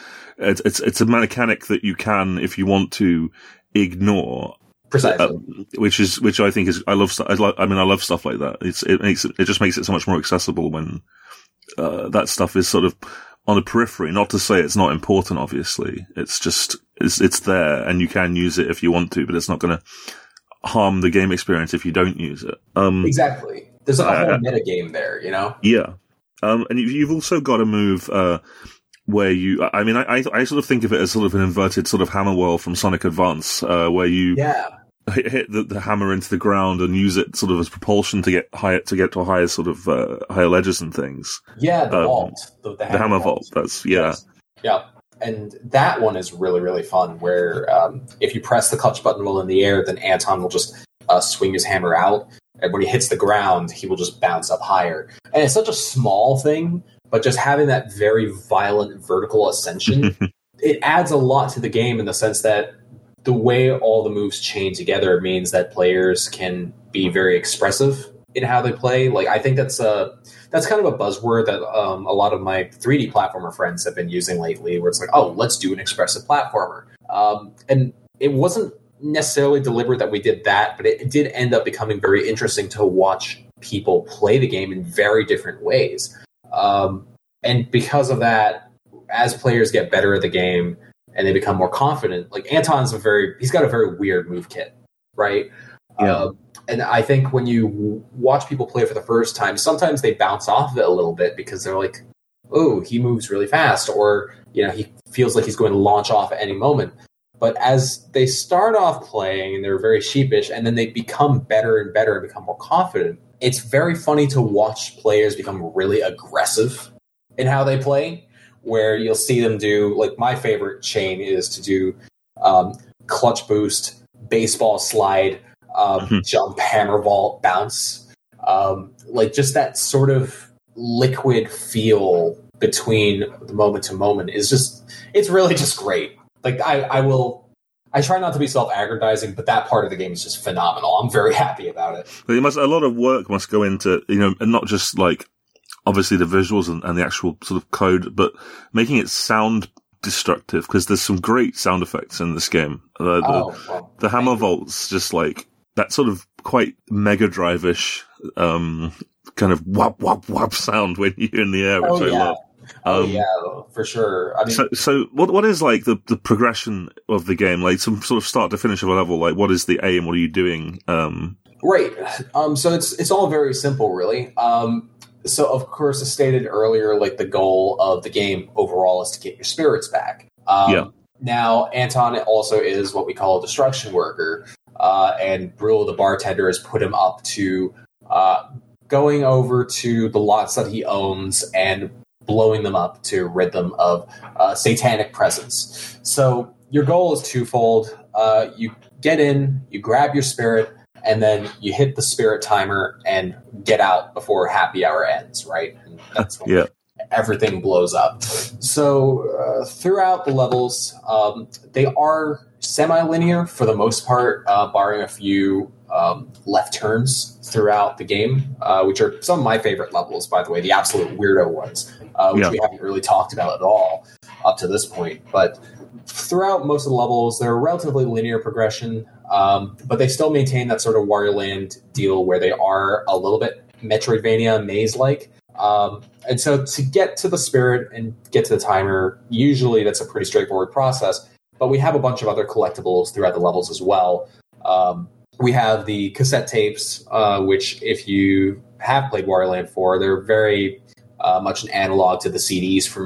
It's a mechanic that you can, if you want to, ignore. Precisely. Which I think is, I love stuff like that. It just makes it so much more accessible when that stuff is sort of on the periphery. Not to say it's not important, obviously. It's just, it's there and you can use it if you want to, but it's not going to harm the game experience if you don't use it. Exactly. There's a whole meta game there, you know? Yeah. And you've also got a move, where I sort of think of it as sort of an inverted sort of hammer whirl from Sonic Advance, where you hit the hammer into the ground and use it sort of as propulsion to get to a higher sort of higher ledges and things. Yeah, the vault, the hammer vault. That's Yes. Yeah, and that one is really, really fun. Where if you press the clutch button while in the air, then Anton will just swing his hammer out, and when he hits the ground, he will just bounce up higher. And it's such a small thing. But just having that very violent vertical ascension, it adds a lot to the game in the sense that the way all the moves chain together means that players can be very expressive in how they play. Like, I think that's kind of a buzzword that a lot of my 3D platformer friends have been using lately, where it's like, oh, let's do an expressive platformer. And it wasn't necessarily deliberate that we did that, but it did end up becoming very interesting to watch people play the game in very different ways. And because of that, as players get better at the game and they become more confident, like Anton's he's got a very weird move kit, right? Yeah. And I think when you watch people play for the first time, sometimes they bounce off of it a little bit because they're like, oh, he moves really fast, or, you know, he feels like he's going to launch off at any moment. But as they start off playing and they're very sheepish and then they become better and better and become more confident, it's very funny to watch players become really aggressive in how they play, where you'll see them do, like, my favorite chain is to do clutch boost, baseball slide, jump, hammer vault, bounce. Like, just that sort of liquid feel between the moment to moment it's really just great. Like, I try not to be self-aggrandizing, but that part of the game is just phenomenal. I'm very happy about it. But a lot of work must go into, you know, and not just like obviously the visuals and the actual sort of code, but making it sound destructive, because there's some great sound effects in this game. The hammer vaults, just like that sort of quite Mega Drive-ish kind of whop whop whop sound when you're in the air, which I love. Yeah, for sure. I mean, so what is like the progression of the game, like some sort of start to finish of a level? Like, what is the aim? What are you doing? Right. So it's all very simple, really. So of course, as stated earlier, like the goal of the game overall is to get your spirits back. Now, Anton also is what we call a destruction worker, and Brule, the bartender, has put him up to going over to the lots that he owns and blowing them up to rid them of satanic presence. So your goal is twofold. You get in, you grab your spirit, and then you hit the spirit timer and get out before happy hour ends, right? And that's when everything blows up. So throughout the levels, they are semi-linear for the most part, barring a few left turns throughout the game, which are some of my favorite levels, by the way, the absolute weirdo ones, which we haven't really talked about at all up to this point. But throughout most of the levels, they're a relatively linear progression, but they still maintain that sort of Wario Land deal where they are a little bit Metroidvania maze-like. And so to get to the spirit and get to the timer, usually that's a pretty straightforward process, but we have a bunch of other collectibles throughout the levels as well. We have the cassette tapes, which if you have played Wario Land 4, they're very much an analog to the CDs from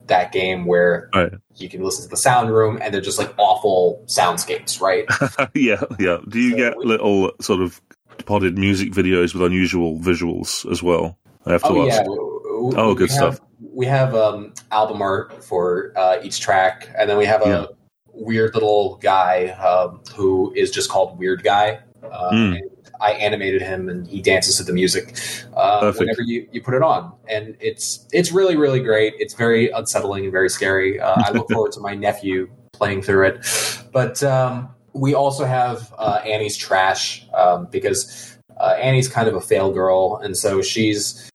that game where you can listen to the sound room and they're just like awful soundscapes, right? Yeah. Do you get little sort of podded music videos with unusual visuals as well? I have to ask. Yeah. Good stuff. We have album art for each track, and then we have a weird little guy who is just called Weird Guy. And I animated him, and he dances to the music whenever you put it on. And it's really, really great. It's very unsettling and very scary. I look forward to my nephew playing through it. But we also have Annie's Trash, because Annie's kind of a fail girl, and so she's...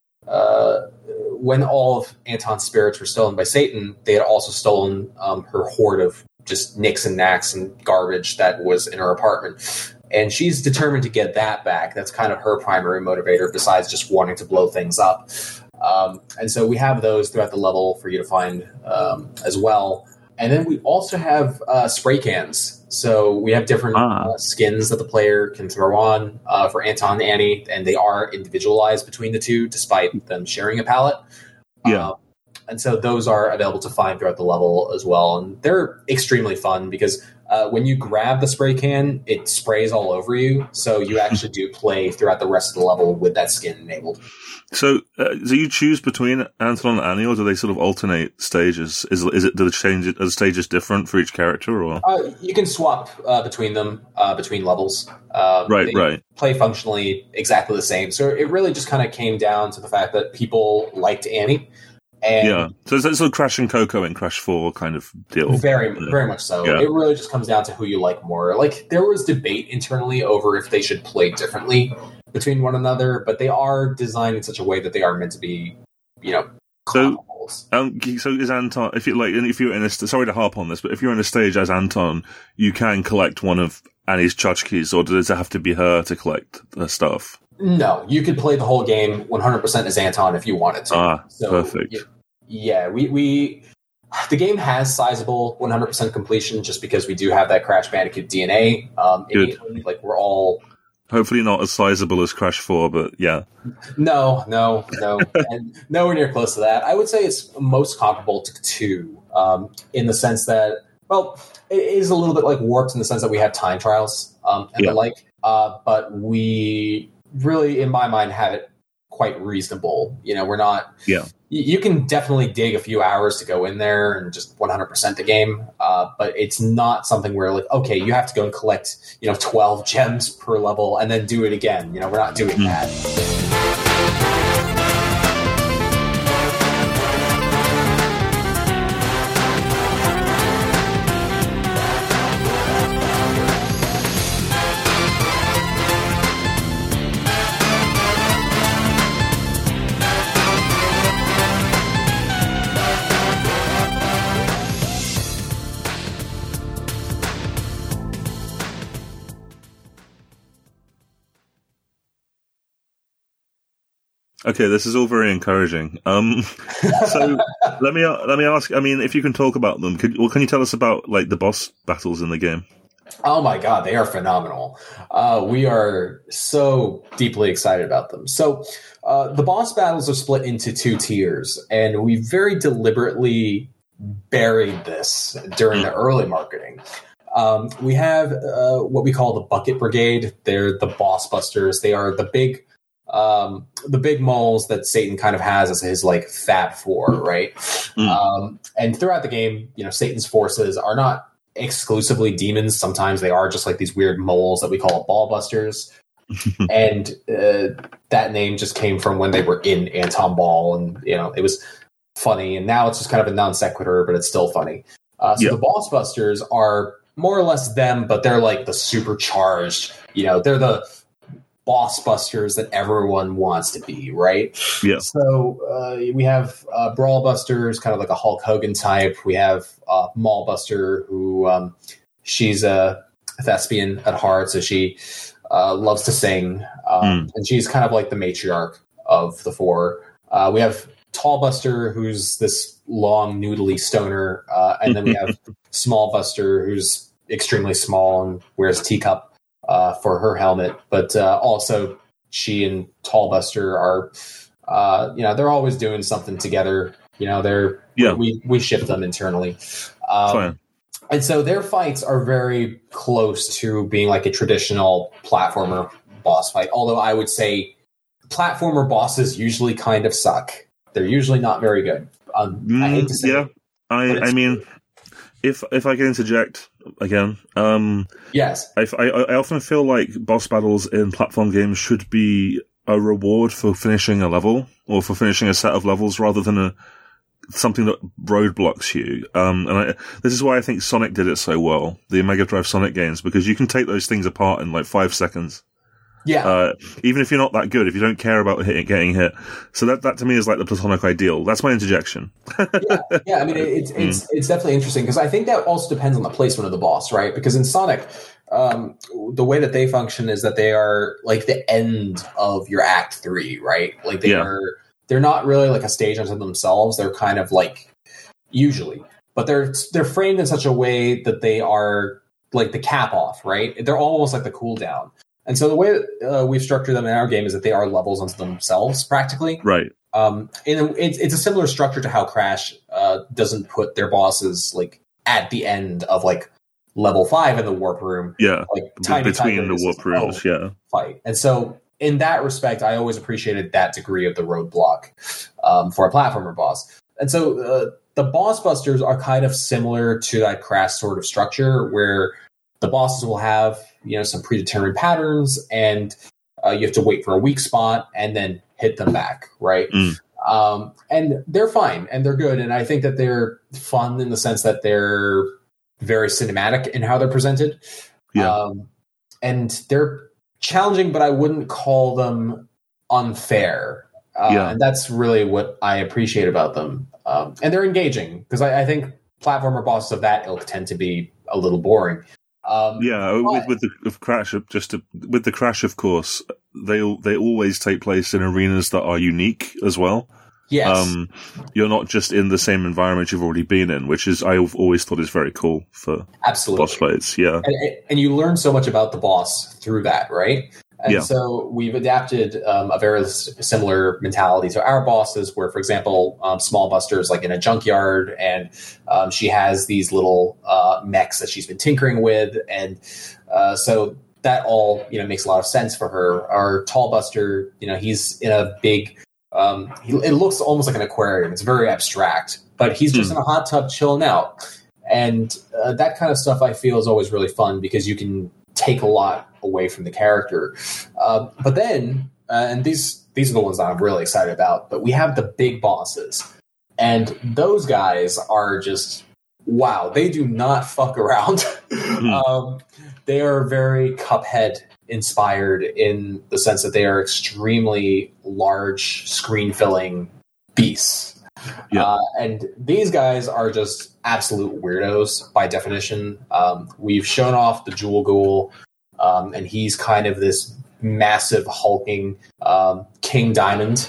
when all of Anton's spirits were stolen by Satan, they had also stolen her hoard of just nicks and knacks and garbage that was in her apartment. And she's determined to get that back. That's kind of her primary motivator, besides just wanting to blow things up. And so we have those throughout the level for you to find as well. And then we also have spray cans. So we have different skins that the player can throw on for Anton and Annie, and they are individualized between the two, despite them sharing a palette. Yeah. And so those are available to find throughout the level as well. And they're extremely fun because when you grab the spray can, it sprays all over you. So you actually do play throughout the rest of the level with that skin enabled. So do you choose between Anton and Annie, or do they sort of alternate stages? Is it do they change it? Are the stages different for each character, or you can swap between them between levels? Right. Play functionally exactly the same. So it really just kind of came down to the fact that people liked Annie. And so it's sort of Crash and Coco in Crash 4 kind of deal. Very much so. Yeah. It really just comes down to who you like more. Like, there was debate internally over if they should play differently between one another, but they are designed in such a way that they are meant to be, comparables. So is Anton, if you're in a, sorry to harp on this, but if you're in a stage as Anton, you can collect one of Annie's tchotchkes, or does it have to be her to collect the stuff? No, you could play the whole game 100% as Anton if you wanted to. Perfect. Yeah, the game has sizable 100% completion just because we do have that Crash Bandicoot DNA. Innately, like, we're all... Hopefully not as sizable as Crash 4, but yeah. No. And nowhere near close to that. I would say it's most comparable to 2 in the sense that, well, it is a little bit like warped in the sense that we have time trials and the like, but we really, in my mind, have it quite reasonable. We're not... Yeah. You can definitely dig a few hours to go in there and just 100% the game, but it's not something where, like, okay, you have to go and collect, 12 gems per level and then do it again. We're not doing that. Okay, this is all very encouraging. So let me ask. I mean, if you can talk about them, can you tell us about, like, the boss battles in the game? Oh my God, they are phenomenal. We are so deeply excited about them. So the boss battles are split into 2 tiers, and we very deliberately buried this during the early marketing. We have what we call the Bucket Brigade. They're the boss busters. They are the big moles that Satan kind of has as his, like, Fab Four, right? And throughout the game, Satan's forces are not exclusively demons. Sometimes they are just like these weird moles that we call ball busters. And that name just came from when they were in Anton Ball, and it was funny. And now it's just kind of a non sequitur, but it's still funny. The boss busters are more or less them, but they're like the supercharged. They're the boss busters that everyone wants to be, right? Yeah. So we have Brawl Busters, kind of like a Hulk Hogan type. We have Mall Buster, who she's a thespian at heart, so she loves to sing, and she's kind of like the matriarch of the 4. We have Tall Buster, who's this long, noodly stoner, and then we have Small Buster, who's extremely small and wears a teacup for her helmet, but also she and Tall Buster are, they're always doing something together. we ship them internally. And so their fights are very close to being like a traditional platformer boss fight. Although I would say platformer bosses usually kind of suck. They're usually not very good. I hate to say it. I mean, if I can interject again, yes, I often feel like boss battles in platform games should be a reward for finishing a level or for finishing a set of levels rather than something that roadblocks you. This is why I think Sonic did it so well, the Mega Drive Sonic games, because you can take those things apart in like 5 seconds. Yeah. Even if you're not that good, if you don't care about getting hit. So that to me is like the platonic ideal. That's my interjection. Yeah. I mean, it's definitely interesting because I think that also depends on the placement of the boss, right? Because in Sonic, the way that they function is that they are like the end of your Act 3, right? Like they're not really like a stage unto themselves. They're kind of like usually, but they're framed in such a way that they are like the cap off, right? They're almost like the cooldown. And so the way that we've structured them in our game is that they are levels unto themselves, practically. Right. And it's a similar structure to how Crash doesn't put their bosses like at the end of like level 5 in the warp room. Yeah. Like between the warp rooms. Yeah. Fight. And so in that respect, I always appreciated that degree of the roadblock for a platformer boss. And so the boss busters are kind of similar to that Crash sort of structure where the bosses will have, some predetermined patterns and you have to wait for a weak spot and then hit them back, right? And they're fine and they're good. And I think that they're fun in the sense that they're very cinematic in how they're presented. Yeah. And they're challenging, but I wouldn't call them unfair. And that's really what I appreciate about them. And they're engaging because I think platformer bosses of that ilk tend to be a little boring. With the Crash, of course, they always take place in arenas that are unique as well. Yes. You're not just in the same environment you've already been in, which is I've always thought is very cool for boss fights. Yeah, and you learn so much about the boss through that, right? And so we've adapted a very similar mentality to our bosses, where, for example, Small Buster's like in a junkyard, and she has these little mechs that she's been tinkering with, and so that all makes a lot of sense for her. Our Tall Buster, he's in a big. It looks almost like an aquarium. It's very abstract, but he's just in a hot tub chilling out, and that kind of stuff I feel is always really fun because you can take a lot away from the character. But then, and these are the ones that I'm really excited about, but we have the big bosses. And those guys are just, wow, they do not fuck around. They are very Cuphead inspired in the sense that they are extremely large screen-filling beasts. And these guys are just absolute weirdos by definition. We've shown off the Jewel Ghoul, and he's kind of this massive hulking King Diamond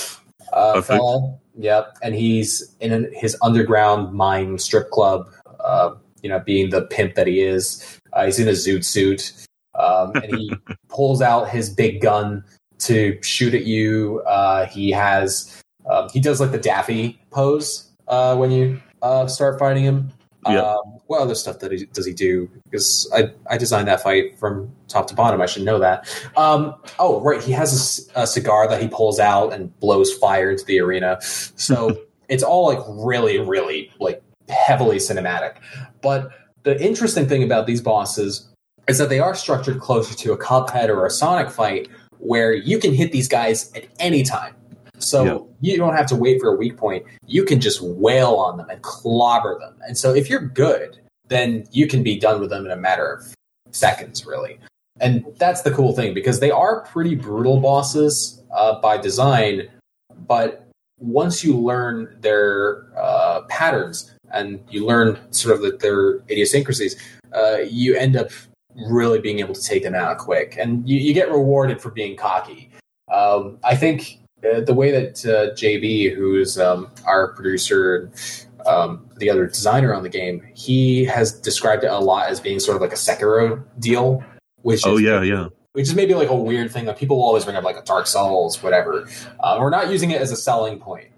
fella. Yep, and he's in his underground mine strip club. Being the pimp that he is, he's in a zoot suit, and he pulls out his big gun to shoot at you. He does like the Daffy pose when you start fighting him. What other stuff does he do? Because I designed that fight from top to bottom. I should know that. Right. He has a cigar that he pulls out and blows fire into the arena. So it's all like really, really like heavily cinematic. But the interesting thing about these bosses is that they are structured closer to a Cuphead or a Sonic fight where you can hit these guys at any time. So you don't have to wait for a weak point. You can just wail on them and clobber them. And so if you're good, then you can be done with them in a matter of seconds, really. And that's the cool thing, because they are pretty brutal bosses by design. But once you learn their patterns and you learn sort of their idiosyncrasies, you end up really being able to take them out quick. And you get rewarded for being cocky. I think the way that JB, who's our producer, the other designer on the game, he has described it a lot as being sort of like a Sekiro deal, which is maybe like a weird thing that people will always bring up, like a Dark Souls, whatever. We're not using it as a selling point.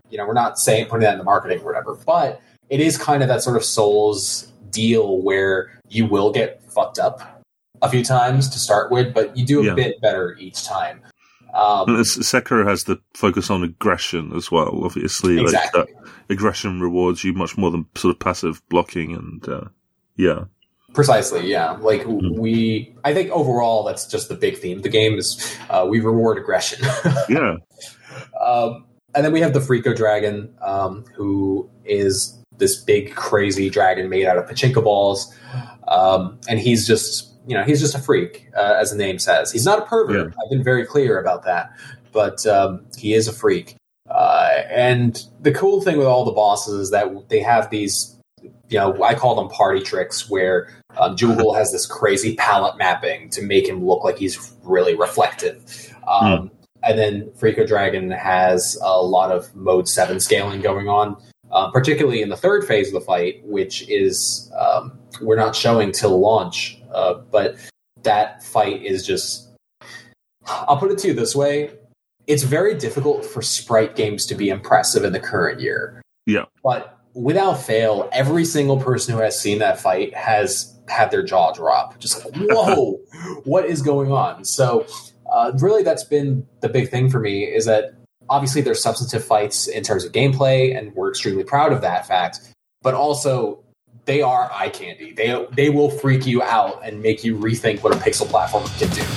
we're not saying putting that in the marketing or whatever, but it is kind of that sort of Souls deal where you will get fucked up a few times to start with, but you do a bit better each time. Sekiro has the focus on aggression as well, obviously. Exactly. Like, aggression rewards you much more than sort of passive blocking, and Precisely, yeah. Like, I think overall that's just the big theme of the game is we reward aggression. Yeah. And then we have the Freako Dragon, who is this big, crazy dragon made out of pachinko balls. And he's just a freak, as the name says. He's not a pervert. Yeah. I've been very clear about that. But he is a freak. And the cool thing with all the bosses is that they have these, I call them party tricks, where Jewel has this crazy palette mapping to make him look like he's really reflective. And then Freako Dragon has a lot of Mode 7 scaling going on, particularly in the third phase of the fight, which is we're not showing till launch. But that fight is just... I'll put it to you this way. It's very difficult for sprite games to be impressive in the current year. Yeah. But without fail, every single person who has seen that fight has had their jaw drop. Just like, whoa, what is going on? So really that's been the big thing for me, is that obviously there's substantive fights in terms of gameplay, and we're extremely proud of that fact. But also, they are eye candy. They will freak you out and make you rethink what a pixel platformer can do.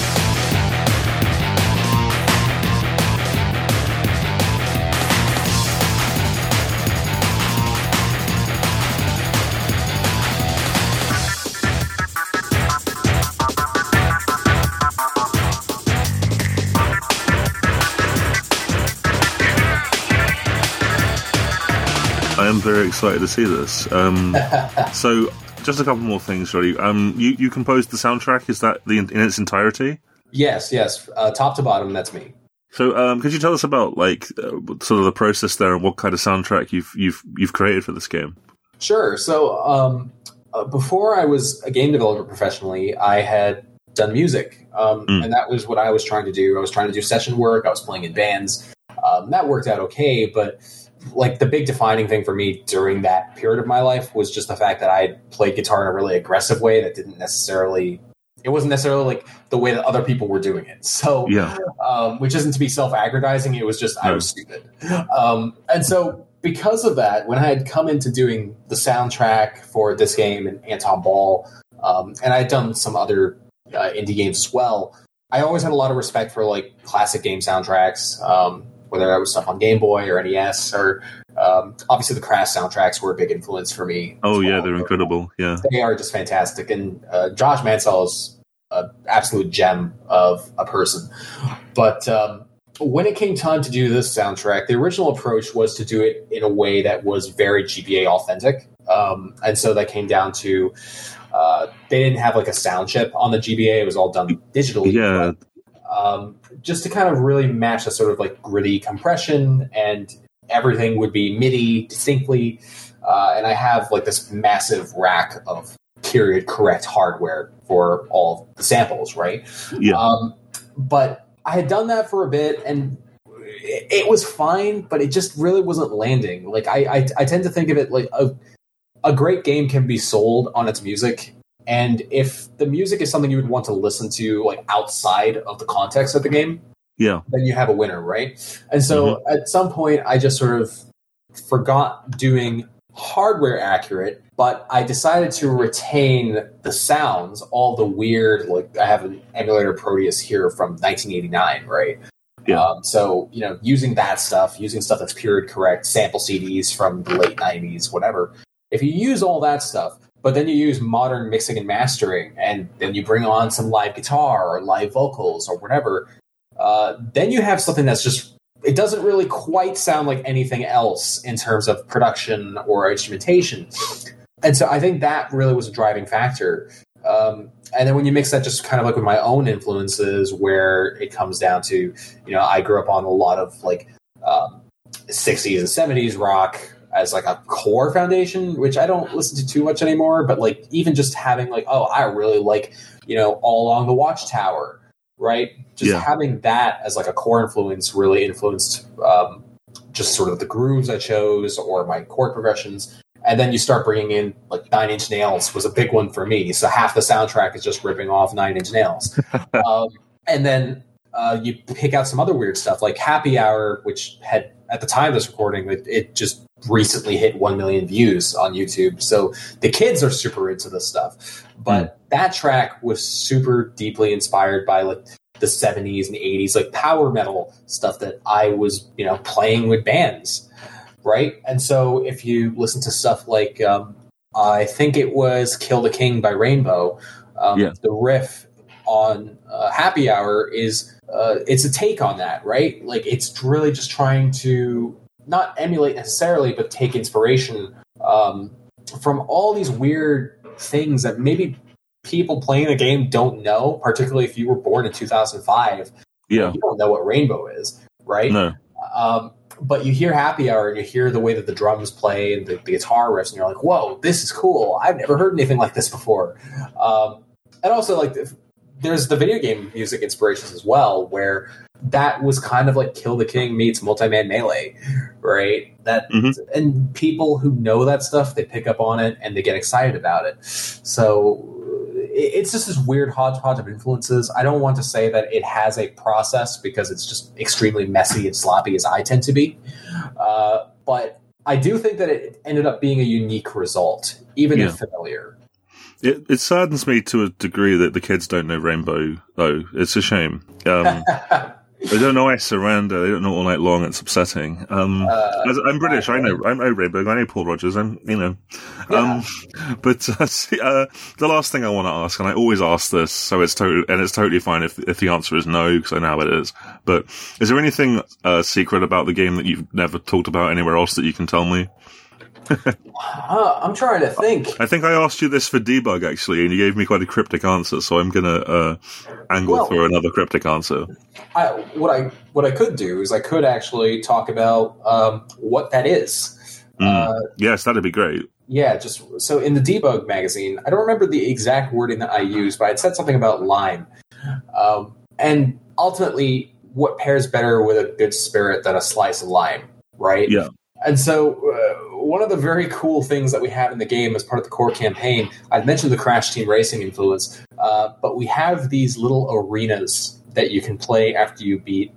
I am very excited to see this. So, just a couple more things, really. You composed the soundtrack. Is that in its entirety? Yes. Top to bottom, that's me. So, could you tell us about sort of the process there and what kind of soundtrack you've created for this game? Sure. So, before I was a game developer professionally, I had done music, and that was what I was trying to do. I was trying to do session work. I was playing in bands. That worked out okay, but the big defining thing for me during that period of my life was just the fact that I played guitar in a really aggressive way that it wasn't necessarily the way that other people were doing it. So, which isn't to be self-aggrandizing. It was just, I was stupid. And so because of that, when I had come into doing the soundtrack for this game and Anton Ball, and I had done some other indie games as well, I always had a lot of respect for classic game soundtracks, whether that was stuff on Game Boy or NES, or obviously the Crash soundtracks were a big influence for me. Oh, yeah, they're incredible. Yeah, they are just fantastic. And Josh Mansell is an absolute gem of a person. But when it came time to do this soundtrack, the original approach was to do it in a way that was very GBA authentic. And so that came down to they didn't have a sound chip on the GBA. It was all done digitally. Yeah. Just to kind of really match a sort of gritty compression, and everything would be MIDI distinctly. And I have this massive rack of period correct hardware for all the samples, right? Yeah. But I had done that for a bit, and it was fine, but it just really wasn't landing. I tend to think of it a great game can be sold on its music. And if the music is something you would want to listen to outside of the context of the game, then you have a winner, right? And so at some point, I just sort of forgot doing hardware accurate, but I decided to retain the sounds, all the weird, I have an emulator Proteus here from 1989, right? Yeah. So, using that stuff, using stuff that's period correct, sample CDs from the late 90s, whatever. If you use all that stuff, but then you use modern mixing and mastering, and then you bring on some live guitar or live vocals or whatever, then you have something that's just, it doesn't really quite sound like anything else in terms of production or instrumentation. And so I think that really was a driving factor. And then when you mix that just kind of with my own influences, where it comes down to, I grew up on a lot of 60s and 70s rock as a core foundation, which I don't listen to too much anymore, but even just having I really like, All Along the Watchtower, right? Just having that as a core influence really influenced just sort of the grooves I chose or my chord progressions. And then you start bringing in, like, Nine Inch Nails was a big one for me. So half the soundtrack is just ripping off Nine Inch Nails. And then you pick out some other weird stuff, like Happy Hour, which had, at the time of this recording, it just recently hit 1 million views on YouTube. So the kids are super into this stuff. But that track was super deeply inspired by, like, the 70s and 80s, like, power metal stuff that I was, playing with bands. Right. And so if you listen to stuff like, I think it was Kill the King by Rainbow, the riff on Happy Hour is, it's a take on that, right? Like, it's really just trying to not emulate necessarily, but take inspiration from all these weird things that maybe people playing the game don't know, particularly if you were born in 2005. Yeah. You don't know what Rainbow is, right? No. But you hear Happy Hour and you hear the way that the drums play and the guitar riffs, and you're like, whoa, this is cool. I've never heard anything like this before. And also, like, there's the video game music inspirations as well, where that was kind of like Kill the King meets Multi-Man Melee, right? And people who know that stuff, they pick up on it and they get excited about it. So it's just this weird hodgepodge of influences. I don't want to say that it has a process because it's just extremely messy and sloppy, as I tend to be. But I do think that it ended up being a unique result, even if familiar. It saddens me to a degree that the kids don't know Rainbow, though. It's a shame. They don't know Surrender. They don't know All Night Long. It's upsetting. I'm British. I know Rainbow. I know Paul Rogers. But the last thing I want to ask, and I always ask this, so it's totally fine if the answer is no, because I know how it is. But is there anything secret about the game that you've never talked about anywhere else that you can tell me? I'm trying to think. I think I asked you this for debug, actually, and you gave me quite a cryptic answer, so I'm going to angle for another cryptic answer. What I could do is I could actually talk about what that is. Yes, that'd be great. Yeah, just so in the Debug magazine, I don't remember the exact wording that I used, but I'd said something about lime. And ultimately, what pairs better with a good spirit than a slice of lime, right? Yeah. And so one of the very cool things that we have in the game as part of the core campaign, I'd mentioned the Crash Team Racing influence, but we have these little arenas that you can play after you beat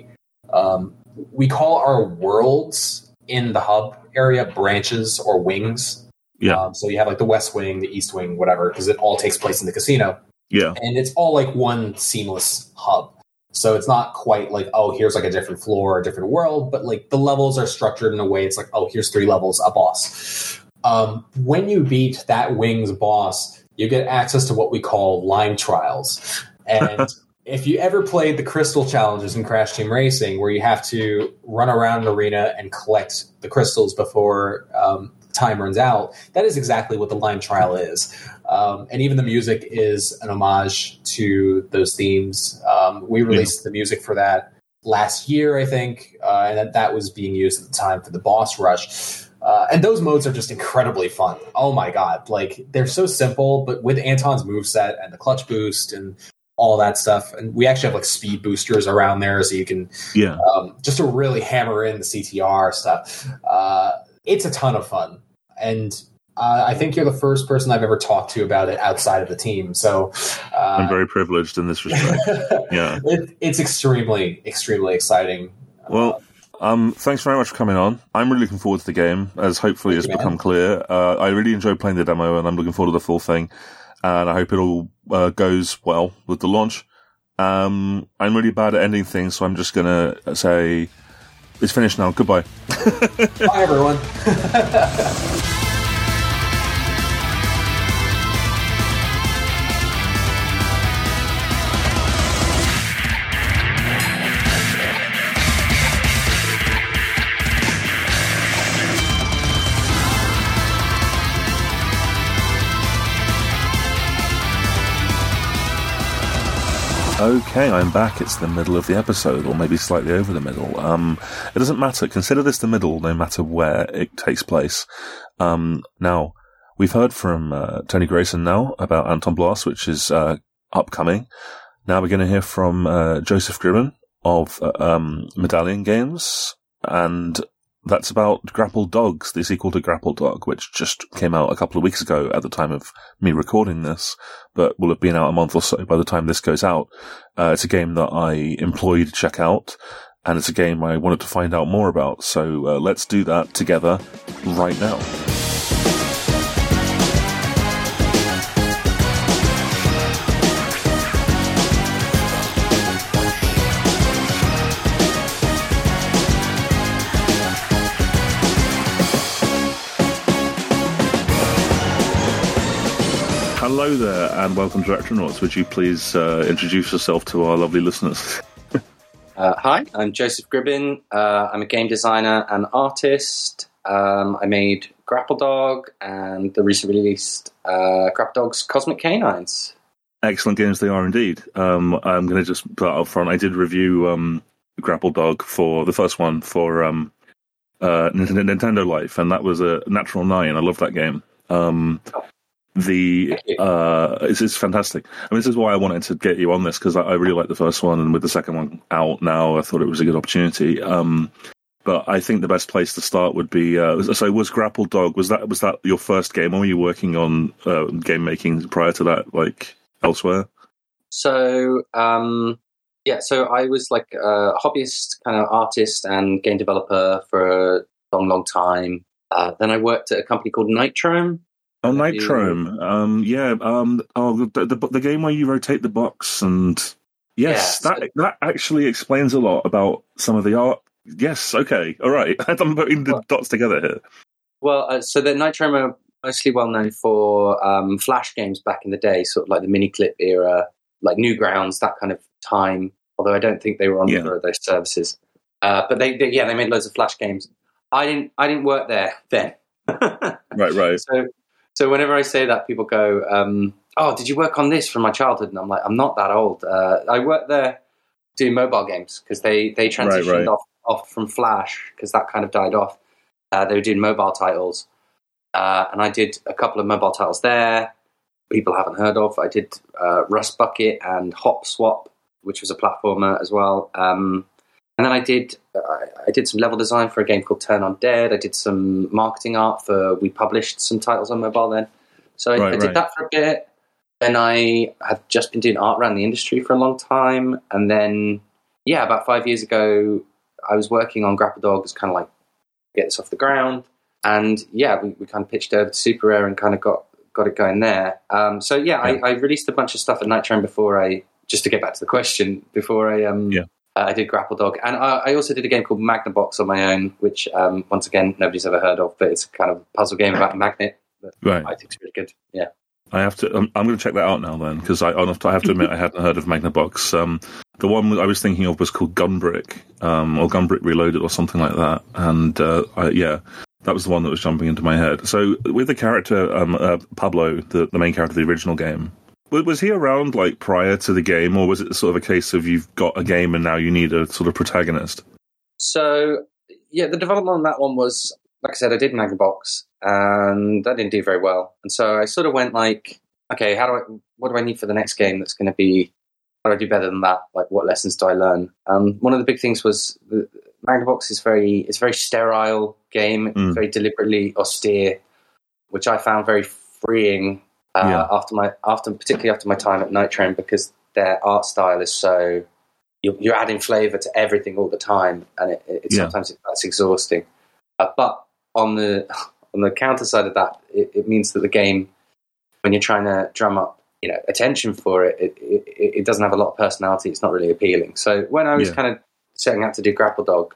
we call our worlds in the hub area branches or wings. Yeah. So you have like the West Wing, the East Wing, whatever, because it all takes place in the casino. Yeah. And it's all like one seamless hub. So it's not quite like, oh, here's like a different floor, a different world, but like the levels are structured in a way it's like, oh, here's 3 levels, a boss. When you beat that wing's boss, you get access to what we call lime trials. And if you ever played the crystal challenges in Crash Team Racing, where you have to run around an arena and collect the crystals before time runs out, that is exactly what the lime trial is. And even the music is an homage to those themes. We released the music for that last year, I think, and that was being used at the time for the boss rush. And those modes are just incredibly fun. Oh my God. Like, they're so simple, but with Anton's moveset and the clutch boost and all that stuff. And we actually have like speed boosters around there, so you can just to really hammer in the CTR stuff. It's a ton of fun. And I think you're the first person I've ever talked to about it outside of the team. So I'm very privileged in this respect. Yeah, it's extremely, extremely exciting. Well, thanks very much for coming on. I'm really looking forward to the game, as hopefully it's become clear. I really enjoyed playing the demo, and I'm looking forward to the full thing. And I hope it all goes well with the launch. I'm really bad at ending things, so I'm just going to say it's finished now. Goodbye. Bye, everyone. Okay, I'm back. It's the middle of the episode, or maybe slightly over the middle. It doesn't matter. Consider this the middle, no matter where it takes place. Now, we've heard from Tony Grayson now about Anton Blast, which is upcoming. Now we're going to hear from Joseph Gribben of Medallion Games, and that's about Grapple Dogs, the sequel to Grapple Dog, which just came out a couple of weeks ago at the time of me recording this, but will have been out a month or so by the time this goes out. It's a game that I employed to check out, and it's a game I wanted to find out more about, so let's do that together right now. Hello there, and welcome to Retronauts. Would you please introduce yourself to our lovely listeners? Hi, I'm Joseph Gribbin. I'm a game designer and artist. I made Grapple Dog and the recently released Grapple Dog's Cosmic Canines. Excellent games they are indeed. I'm going to just put up front, I did review Grapple Dog for the first one for Nintendo Life, and that was a natural 9. I love that game. It's fantastic. I mean, this is why I wanted to get you on this, because I really like the first one, and with the second one out now, I thought it was a good opportunity. But I think the best place to start would be so was Grapple Dog, was that your first game, or were you working on game making prior to that, like elsewhere? So so I was like a hobbyist kind of artist and game developer for a long time. Then I worked at a company called Nitrome. Oh, Nitrome. The game where you rotate the box, and that actually explains a lot about some of the art. Yes, okay, all right. I'm putting the dots together here. Well, so the Nitrome are mostly well known for Flash games back in the day, sort of like the Miniclip era, like Newgrounds, that kind of time. Although I don't think they were on either of those services. But they made loads of Flash games. I didn't work there then. Right. So whenever I say that, people go, "Oh, did you work on this from my childhood?" And I'm like, "I'm not that old. I worked there doing mobile games because they transitioned off from Flash because that kind of died off. They were doing mobile titles, and I did a couple of mobile titles there. People haven't heard of. I did Rust Bucket and Hop Swap, which was a platformer as well. And then I did some level design for a game called Turn On Dead. I did some marketing art we published some titles on mobile then. So I did that for a bit. Then I had just been doing art around the industry for a long time. And then, about 5 years ago, I was working on Grapple Dog as kind of like, get this off the ground. And we kind of pitched over to Super Rare and kind of got it going there. I released a bunch of stuff at Nitrome just to get back to the question, before I did Grapple Dog, and I also did a game called Magnavox on my own, which once again nobody's ever heard of, but it's kind of a puzzle game about a magnet. Right, I think it's really good. Yeah, I have to. I'm going to check that out now then, because I have to admit I hadn't heard of Magnavox. The one I was thinking of was called Gunbrick, or Gunbrick Reloaded, or something like that, and that was the one that was jumping into my head. So with the character Pablo, the main character of the original game. Was he around like prior to the game, or was it sort of a case of you've got a game and now you need a sort of protagonist? So, the development on that one was, like I said, I did Magnavox, and that didn't do very well. And so I sort of went like, okay, what do I need for the next game that's going to be, how do I do better than that? Like, what lessons do I learn? One of the big things was Magnavox is a very sterile game, very deliberately austere, which I found very freeing. Particularly after my time at Nitrome, because their art style is so you're adding flavor to everything all the time, and sometimes that's exhausting. But on the counter side of that, it means that the game, when you're trying to drum up attention for it doesn't have a lot of personality. It's not really appealing. So when I was kind of setting out to do Grapple Dog,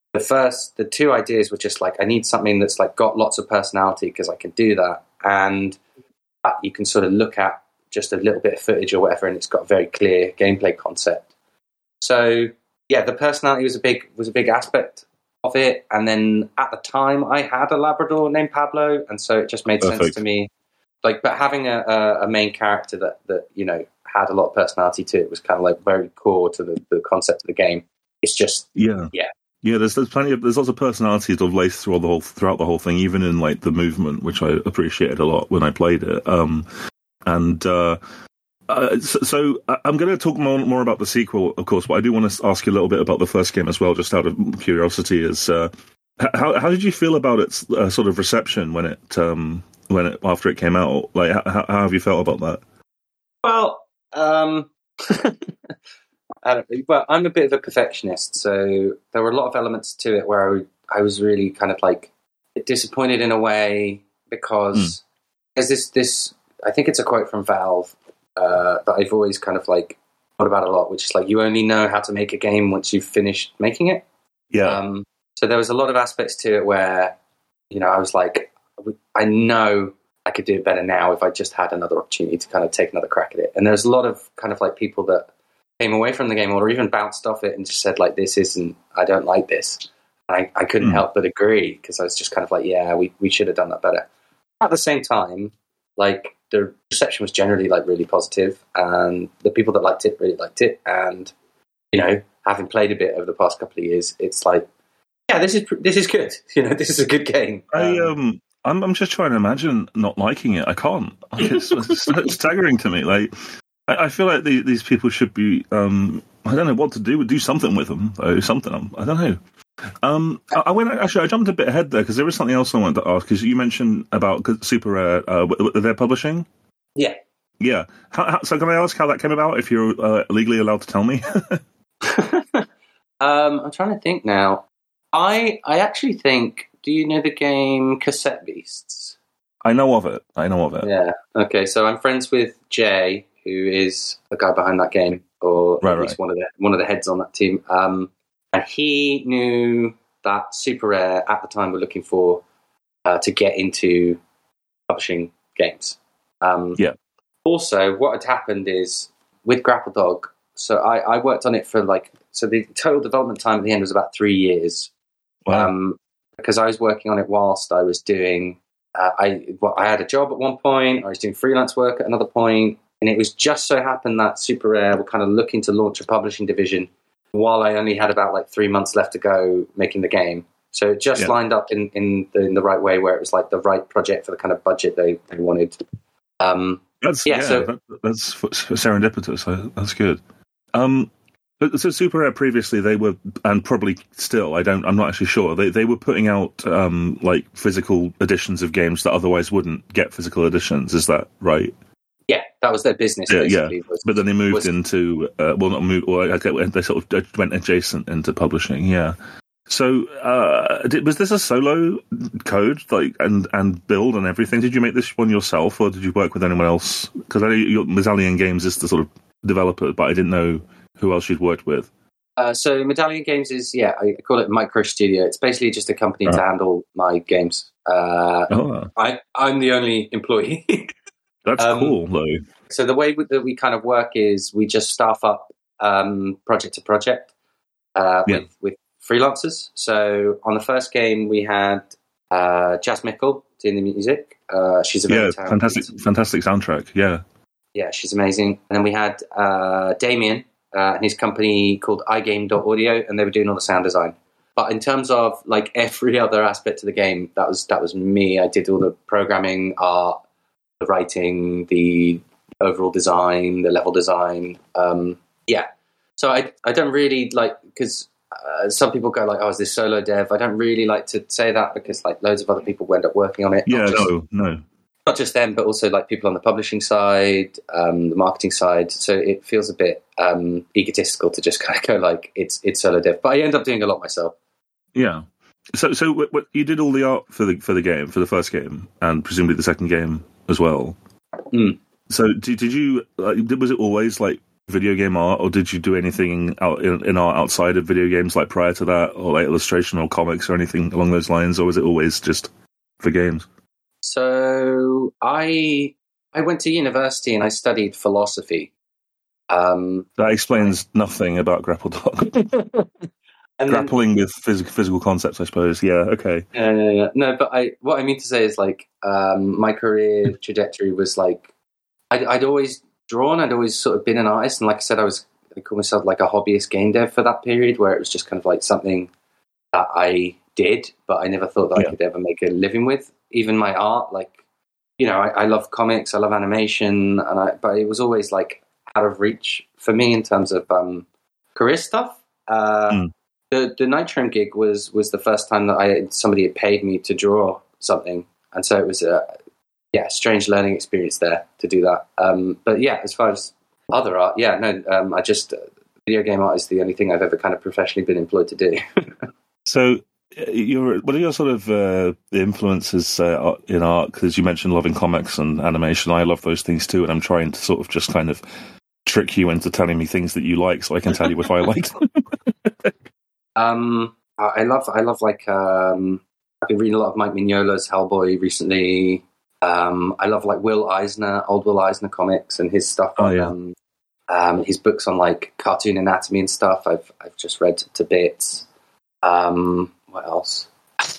the two ideas were just like, I need something that's like got lots of personality because I can do that, and you can sort of look at just a little bit of footage or whatever, and it's got a very clear gameplay concept. So the personality was a big aspect of it. And then at the time, I had a Labrador named Pablo, and so it just made sense to me. Like, but having a main character that had a lot of personality to it was kind of like very core to the concept of the game. It's just there's lots of personalities sort of laced throughout the whole thing, even in like the movement, which I appreciated a lot when I played it. So I'm going to talk more about the sequel, of course, but I do want to ask you a little bit about the first game as well, just out of curiosity. How did you feel about its sort of reception when it after it came out? Like, how have you felt about that? Well, I don't know, but I'm a bit of a perfectionist, so there were a lot of elements to it where I was really kind of like disappointed in a way because there's this. I think it's a quote from Valve that I've always kind of like thought about a lot, which is like you only know how to make a game once you've finished making it. Yeah. So there was a lot of aspects to it where, I was like, I know I could do it better now if I just had another opportunity to kind of take another crack at it. And there's a lot of kind of like people that came away from the game or even bounced off it and just said like, I don't like this. I couldn't help but agree because I was just kind of like, yeah, we should have done that better. At the same time, like the reception was generally like really positive and the people that liked it really liked it. And, having played a bit over the past couple of years, it's like, yeah, this is good. This is a good game. I'm just trying to imagine not liking it. I can't. It's staggering to me. Like, I feel like these people should be. I don't know what to do. Do something with them. Though something. I don't know. I jumped a bit ahead there because there was something else I wanted to ask. Because you mentioned about Super Rare. They're publishing. Yeah. Yeah. So can I ask how that came about? If you're legally allowed to tell me. I'm trying to think now. I actually think. Do you know the game Cassette Beasts? I know of it. Yeah. Okay. So I'm friends with Jay, who is the guy behind that game, or at least one of the heads on that team. And he knew that Super Rare at the time were looking for to get into publishing games. Yeah. Also, what had happened is with Grapple Dog. So I worked on it for the total development time at the end was about 3 years. Wow. Because I was working on it whilst I was doing, I had a job at one point, I was doing freelance work at another point, and it was just so happened that Super Rare were kind of looking to launch a publishing division while I only had about 3 months left to go making the game. So it just lined up in the right way where it was like the right project for the kind of budget they wanted. That's serendipitous. That's good. So Super Rare previously they were, and probably still, I'm not actually sure. They were putting out physical editions of games that otherwise wouldn't get physical editions. Is that right? Yeah, that was their business. Basically. Yeah. But then they moved into not moved, or they sort of went adjacent into publishing. Yeah. So was this a solo code and build and everything? Did you make this one yourself, or did you work with anyone else? Because I know Medallion Games is the sort of developer, but I didn't know who else you'd worked with. So Medallion Games is, I call it Micro Studio. It's basically just a company to handle my games. I'm the only employee. That's cool, though. So the way that we kind of work is we just staff up project to project with freelancers. So on the first game, we had Jazz Mickle doing the music. She's a very talented, fantastic soundtrack. Yeah, she's amazing. And then we had Damien and his company called iGame.audio, and they were doing all the sound design. But in terms of every other aspect of the game, that was me. I did all the programming, art, the writing, the overall design, the level design. So I don't really because some people go oh, is this solo dev? I don't really like to say that because loads of other people end up working on it. Yeah, no. Not just them, but also people on the publishing side, the marketing side. So it feels a bit egotistical to just kind of go it's solo dev. But I end up doing a lot myself. Yeah. So what you did all the art for the game, for the first game, and presumably the second game as well. Mm. So did you? Was it always video game art, or did you do anything in art outside of video games prior to that, or illustration or comics or anything along those lines, or was it always just for games? So I went to university and I studied philosophy. That explains nothing about Grapple Dog. And grappling with physical concepts, I suppose. Yeah, okay. Yeah. No, but what I mean to say is my career trajectory was I'd always drawn. I'd always sort of been an artist, and like I said, I call myself a hobbyist game dev for that period, where it was just kind of something that I did, but I never thought that I could ever make a living with. Even my art, I love comics, I love animation, but it was always like out of reach for me in terms of career stuff. The Nitrome gig was the first time that somebody had paid me to draw something, and so it was a strange learning experience there to do that. But yeah, as far as other art, I just video game art is the only thing I've ever kind of professionally been employed to do. So, what are your sort of influences in art? Because you mentioned loving comics and animation. I love those things too, and I'm trying to sort of just kind of trick you into telling me things that you like, so I can tell you if I like them. I love like I've been reading a lot of Mike Mignola's Hellboy recently. I love like old Will Eisner comics and his stuff on his books on like cartoon anatomy and stuff. I've just read to bits. What else?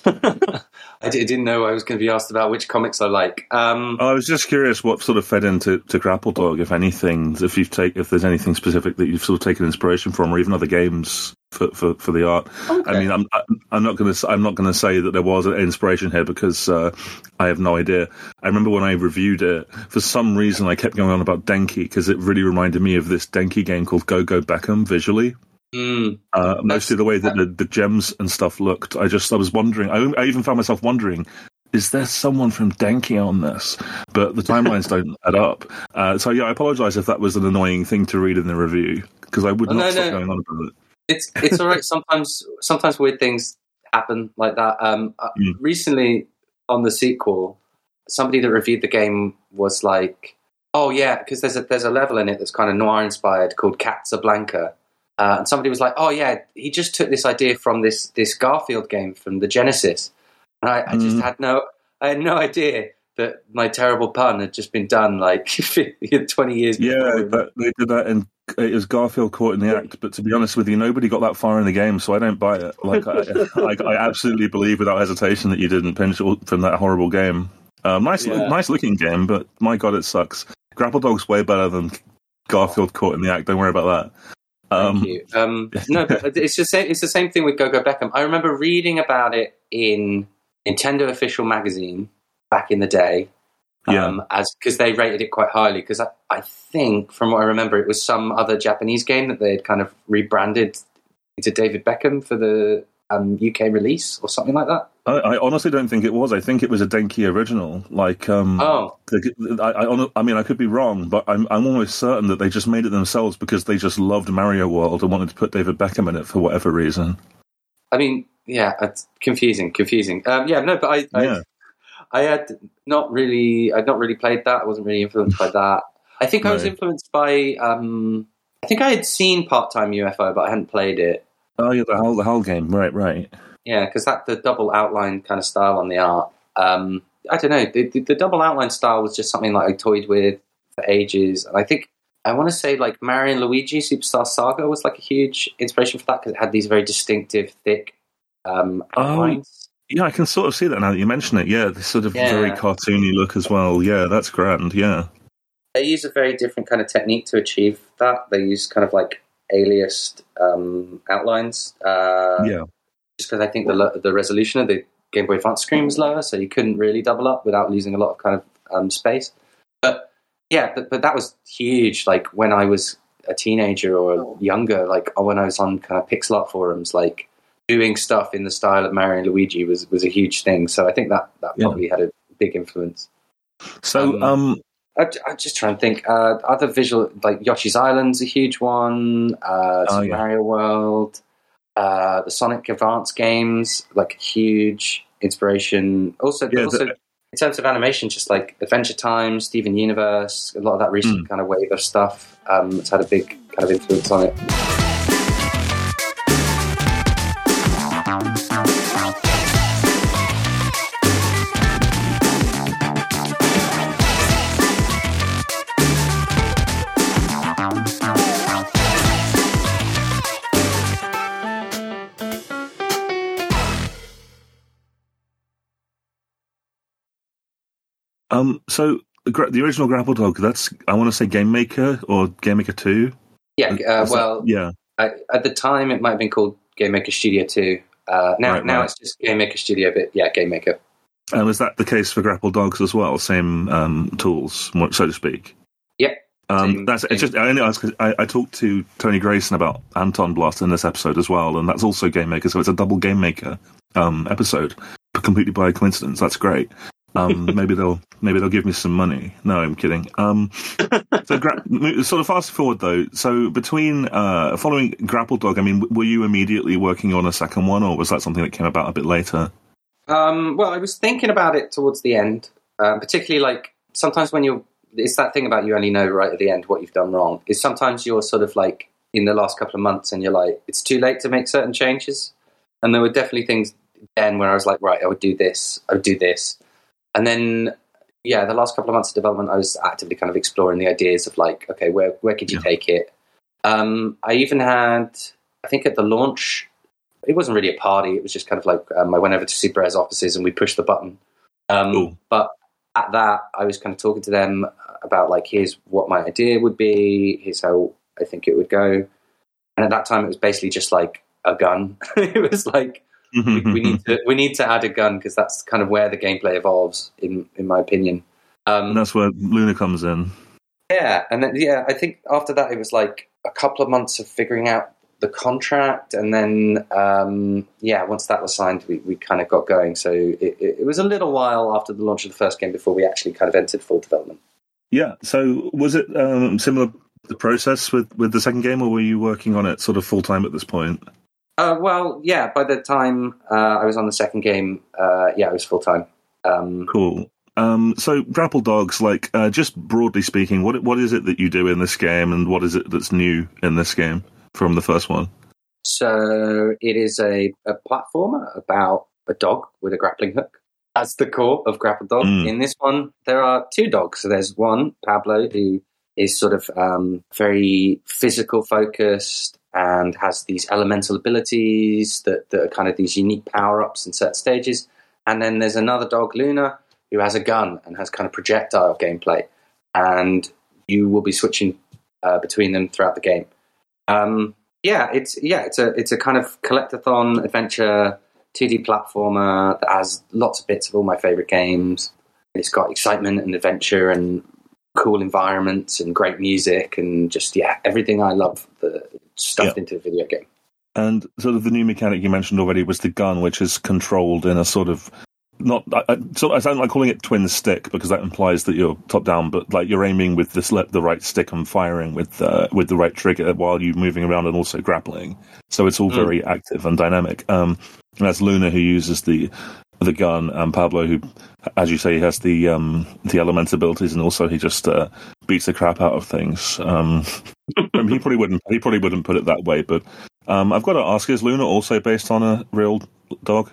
I didn't know I was going to be asked about which comics I like. I was just curious what sort of fed into Grapple Dog, if anything. If there's anything specific that you've sort of taken inspiration from, or even other games for the art. Okay. I mean, I'm not going to say that there was an inspiration here because I have no idea. I remember when I reviewed it, for some reason I kept going on about Denki because it really reminded me of this Denki game called Go Go Beckham visually. Mostly the way that the gems and stuff looked. I was wondering. I even found myself wondering, is there someone from Denki on this? But the timelines don't add up. So yeah, I apologise if that was an annoying thing to read in the review because I would not stop going on about it. It's all right. Sometimes weird things happen like that. Recently on the sequel, somebody that reviewed the game was like, "Oh yeah," because there's a level in it that's kind of noir inspired called Casablanca. And somebody was like, "Oh yeah, he just took this idea from this Garfield game from the Genesis," and I just had no idea that my terrible pun had just been done like 20 years before. Yeah, they did that it was Garfield Caught in the Act. But to be honest with you, nobody got that far in the game, so I don't buy it. Like I absolutely believe without hesitation that you didn't pinch from that horrible game. Nice looking game, but my God, it sucks. Grapple Dog's way better than Garfield Caught in the Act. Don't worry about that. Thank you. No, but it's the same thing with Go Go Beckham. I remember reading about it in Nintendo Official Magazine back in the day, because they rated it quite highly. Because I think, from what I remember, it was some other Japanese game that they had kind of rebranded into David Beckham for the UK release or something like that. I honestly don't think it was. I think it was a Denki original. Like, I mean, I could be wrong, but I'm almost certain that they just made it themselves because they just loved Mario World and wanted to put David Beckham in it for whatever reason. I mean, yeah, it's confusing. But I had not really played that. I wasn't really influenced by that. I think I was influenced by. I think I had seen Part-Time UFO, but I hadn't played it. Oh yeah, the whole game, right. Yeah, because the double outline kind of style on the art. I don't know. The double outline style was just something that I toyed with for ages, and I think I want to say like Mario and Luigi Superstar Saga was like a huge inspiration for that because it had these very distinctive, thick outlines. Yeah, I can sort of see that now that you mention it. Yeah, this sort of very cartoony look as well. Yeah, that's grand. Yeah, they use a very different kind of technique to achieve that. They use kind of like aliased outlines. Just because I think the resolution of the Game Boy Advance screen was lower, so you couldn't really double up without losing a lot of kind of space. But that was huge. Like when I was a teenager or younger, like when I was on kind of pixel art forums, like doing stuff in the style of Mario and Luigi was a huge thing. So I think that probably had a big influence. So I'm just trying to think. Other visual, like Yoshi's Island's a huge one. Mario World. The Sonic Advance games, like huge inspiration. Also, in terms of animation, just like Adventure Time, Steven Universe, a lot of that recent kind of wave of stuff. It's had a big kind of influence on it. So the original Grapple Dog, that's, I want to say Game Maker or Game Maker 2? Yeah, at the time it might have been called Game Maker Studio 2. Now it's just Game Maker Studio, but yeah, Game Maker. And is that the case for Grapple Dogs as well? Same tools, so to speak? Yep. It's just I only ask 'cause I talked to Tony Grayson about Anton Blast in this episode as well, and that's also Game Maker, so it's a double Game Maker episode, completely by coincidence. That's great. Maybe they'll give me some money. No, I'm kidding. So sort of fast forward though. So between following Grapple Dog, I mean, were you immediately working on a second one, or was that something that came about a bit later? Well, I was thinking about it towards the end, particularly like sometimes when it's that thing about you only know right at the end what you've done wrong, is sometimes you're sort of like in the last couple of months and you're like, it's too late to make certain changes. And there were definitely things then where I was like, right, I would do this. And then, yeah, the last couple of months of development, I was actively kind of exploring the ideas of like, okay, where could you take it? I even had, I think at the launch, it wasn't really a party. It was just kind of like I went over to SuperRes offices and we pushed the button. Cool. But at that, I was kind of talking to them about like, here's what my idea would be. Here's how I think it would go. And at that time, it was basically just like a gun. It was like, we need to add a gun because that's kind of where the gameplay evolves, in my opinion. And that's where Luna comes in. Yeah, and then I think after that it was like a couple of months of figuring out the contract, and then once that was signed, we kind of got going. So it was a little while after the launch of the first game before we actually kind of entered full development. Yeah. So was it similar the process with the second game, or were you working on it sort of full time at this point? Well, yeah. By the time I was on the second game, it was full time. Cool. So Grapple Dogs, like just broadly speaking, what is it that you do in this game, and what is it that's new in this game from the first one? So it is a platformer about a dog with a grappling hook. That's the core of Grapple Dog. In this one, there are two dogs. So there's one, Pablo, who is sort of very physical focused and has these elemental abilities that are kind of these unique power-ups in certain stages. And then there's another dog, Luna, who has a gun and has kind of projectile gameplay. And you will be switching between them throughout the game. It's a kind of collectathon adventure 2D platformer that has lots of bits of all my favorite games. It's got excitement and adventure and cool environments and great music and just everything I love stuffed into a video game. And sort of the new mechanic you mentioned already was the gun, which is controlled in a sort of I sound like calling it twin stick because that implies that you're top down, but like you're aiming with the right stick and firing with the right trigger while you're moving around and also grappling. So it's all very active and dynamic. And that's Luna who uses the gun, and Pablo who, as you say, he has the element abilities, and also he just beats the crap out of things. He probably wouldn't put it that way, but I've got to ask: is Luna also based on a real dog?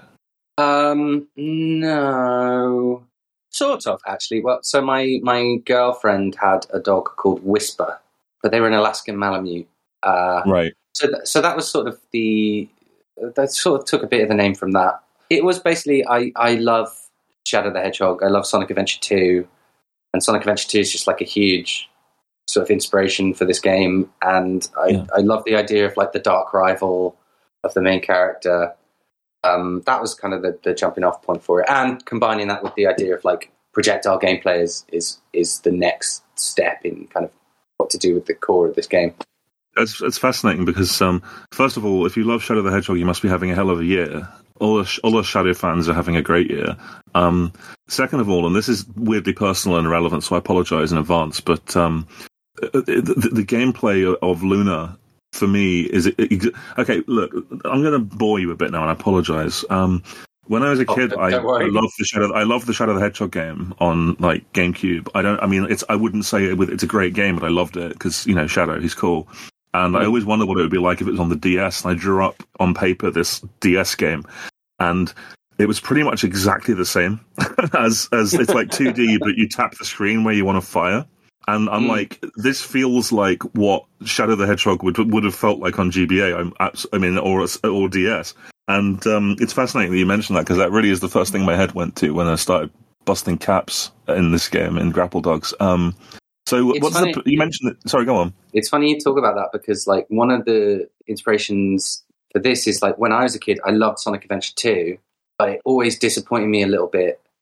No. Sort of, actually. Well, so my girlfriend had a dog called Whisper, but they were an Alaskan Malamute. Right. So that was sort of that sort of took a bit of the name from that. It was basically, I love Shadow the Hedgehog. I love Sonic Adventure 2. And Sonic Adventure 2 is just like a huge sort of inspiration for this game. And I love the idea of like the dark rival of the main character. That was kind of the jumping off point for it, and combining that with the idea of like projectile gameplay is the next step in kind of what to do with the core of this game. It's fascinating because first of all, if you love Shadow the Hedgehog, you must be having a hell of a year. All the Shadow fans are having a great year. Second of all, and this is weirdly personal and irrelevant, so I apologize in advance, but the gameplay of Luna, for me, is okay. Look, I'm going to bore you a bit now, and I apologize. When I was a kid, I loved the Shadow the Hedgehog game on like GameCube. I wouldn't say it's a great game, but I loved it because Shadow, he's cool. And I always wondered what it would be like if it was on the DS. And I drew up on paper this DS game, and it was pretty much exactly the same as it's like 2D, but you tap the screen where you want to fire. And I'm like, this feels like what Shadow the Hedgehog would have felt like on GBA. Or DS. And it's fascinating that you mentioned that because that really is the first thing my head went to when I started busting caps in this game in Grapple Dogs. So you mentioned it? Sorry, go on. It's funny you talk about that because like one of the inspirations for this is like when I was a kid, I loved Sonic Adventure 2, but it always disappointed me a little bit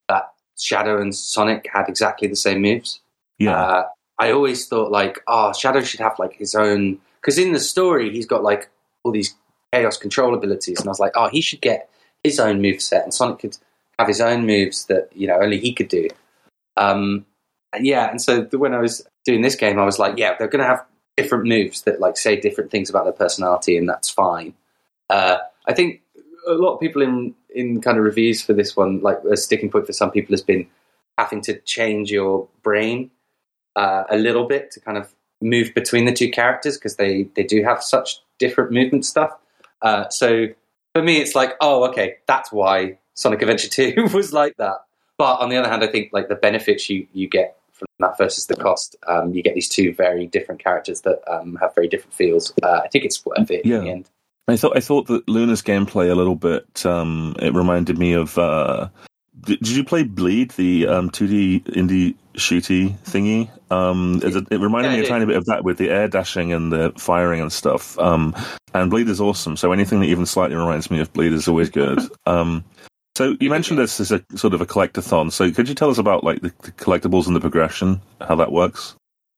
that Shadow and Sonic had exactly the same moves. Yeah. I always thought like, Shadow should have like his own, because in the story he's got like all these chaos control abilities, and I was like, he should get his own move set, and Sonic could have his own moves that only he could do. And so when I was doing this game, I was like, they're going to have different moves that like say different things about their personality, and that's fine. I think a lot of people in kind of reviews for this one, like a sticking point for some people has been having to change your brain a little bit to kind of move between the two characters, because they do have such different movement stuff. So for me, it's like, okay, that's why Sonic Adventure 2 was like that. But on the other hand, I think like the benefits you get from that versus the cost, you get these two very different characters that have very different feels. I think it's worth it in the end. I thought that Luna's gameplay a little bit. It reminded me of. Did you play Bleed, the 2D indie shooty thingy? It reminded me a tiny bit of that with the air dashing and the firing and stuff. And Bleed is awesome. So anything that even slightly reminds me of Bleed is always good. So you mentioned this as a sort of a collectathon. So could you tell us about like the collectibles and the progression, how that works?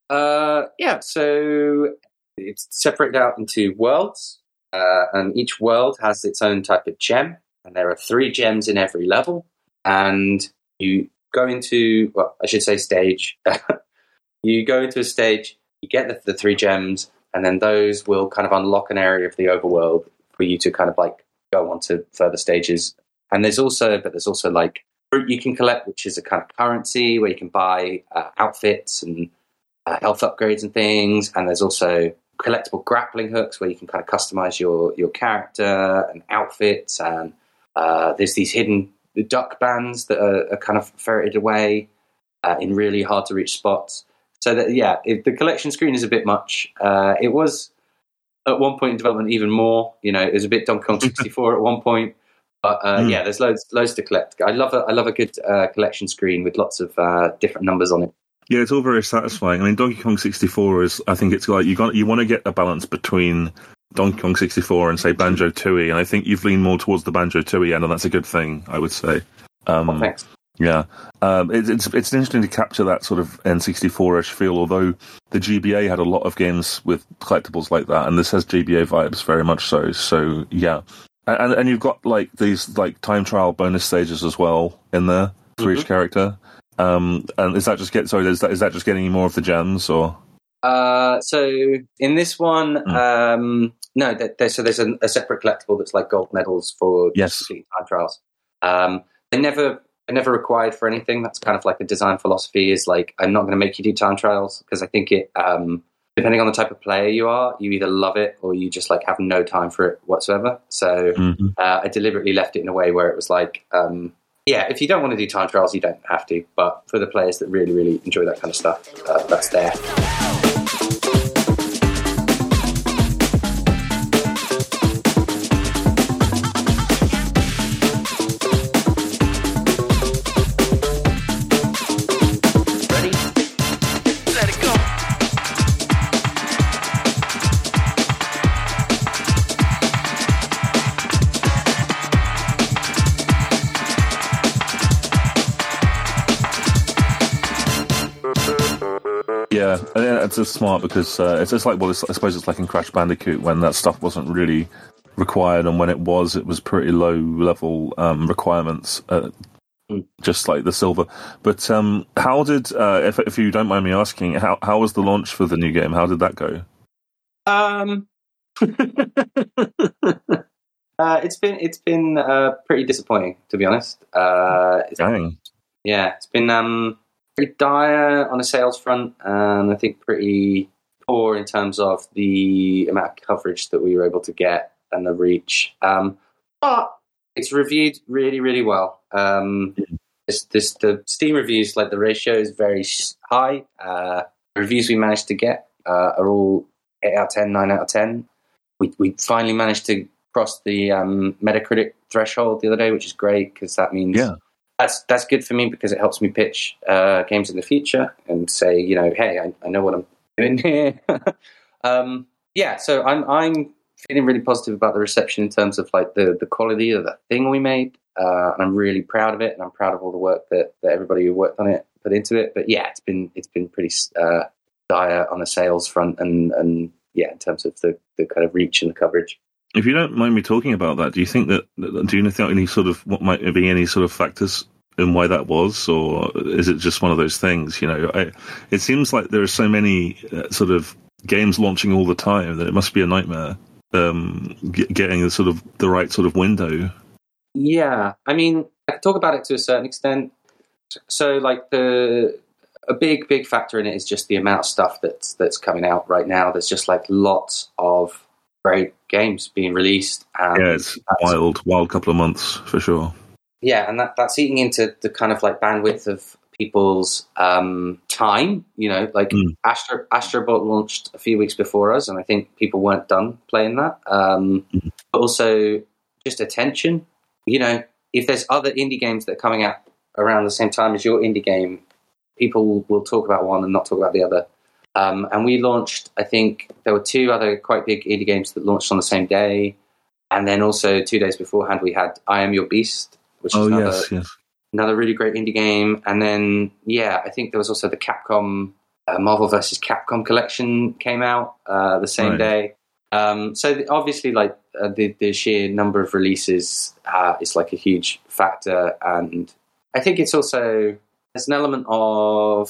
So it's separated out into worlds. And each world has its own type of gem, and there are 3 gems in every level. And you go into, stage. You go into a stage, you get the 3 gems, and then those will kind of unlock an area of the overworld for you to kind of like go on to further stages. And there's also like fruit you can collect, which is a kind of currency where you can buy outfits and health upgrades and things. And there's also collectible grappling hooks where you can kind of customize your character and outfits, and there's these hidden duck bands that are kind of ferreted away in really hard to reach spots. So that the collection screen is a bit much. It was at one point in development even more. It was a bit Donkey Kong 64 at one point, but there's loads to collect. I love a good collection screen with lots of different numbers on it. Yeah, it's all very satisfying. I mean, Donkey Kong 64 is, I think it's like you want to get a balance between Donkey Kong 64 and say Banjo-Tooie, and I think you've leaned more towards the Banjo-Tooie end, and that's a good thing, I would say. Thanks. Yeah, it's interesting to capture that sort of N64-ish feel. Although the GBA had a lot of games with collectibles like that, and this has GBA vibes very much so. So yeah, and you've got like these like time trial bonus stages as well in there for each character. And is that just is that just getting you more of the gems, or? So in this one, no. There's a separate collectible that's like gold medals for completing time trials. They're never required for anything. That's kind of like a design philosophy. Is like, I'm not going to make you do time trials, because I think it, depending on the type of player you are, you either love it or you just like have no time for it whatsoever. So I deliberately left it in a way where it was like. If you don't want to do time trials, you don't have to. But for the players that really, really enjoy that kind of stuff, that's there. Yeah, it's just smart because it's just like, I suppose it's like in Crash Bandicoot when that stuff wasn't really required, and when it was pretty low level requirements, just like the silver. But how did, if you don't mind me asking, how was the launch for the new game? How did that go? It's been pretty disappointing, to be honest. Dang. Yeah, it's been pretty dire on a sales front, and I think pretty poor in terms of the amount of coverage that we were able to get and the reach. But it's reviewed really, really well. The Steam reviews, like the ratio is very high. The reviews we managed to get are all 8 out of 10, 9 out of 10. We finally managed to cross the Metacritic threshold the other day, which is great, because that means that's good for me, because it helps me pitch games in the future and say, hey, I know what I'm doing here. So I'm feeling really positive about the reception in terms of like the quality of the thing we made. and I'm really proud of it, and I'm proud of all the work that everybody who worked on it put into it. But yeah, it's been pretty dire on the sales front, and yeah, in terms of the kind of reach and the coverage. If you don't mind me talking about that, do you think any sort of what might be any sort of factors in why that was, or is it just one of those things? It seems like there are so many sort of games launching all the time that it must be a nightmare getting the right sort of window. Yeah, I mean, I can talk about it to a certain extent. So, like a big factor in it is just the amount of stuff that's coming out right now. There's just like lots of great games being released. Yeah, it's wild couple of months for sure. Yeah, and that's eating into the kind of like bandwidth of people's time. Astrobot launched a few weeks before us, and I think people weren't done playing that. But also just attention. If there's other indie games that are coming out around the same time as your indie game, people will talk about one and not talk about the other. And we launched, I think there were 2 other quite big indie games that launched on the same day. And then also 2 days beforehand, we had I Am Your Beast, which is another really great indie game. And then, I think there was also the Capcom Marvel vs. Capcom collection came out the same day. So obviously, like the sheer number of releases is like a huge factor. And I think it's also, there's an element of,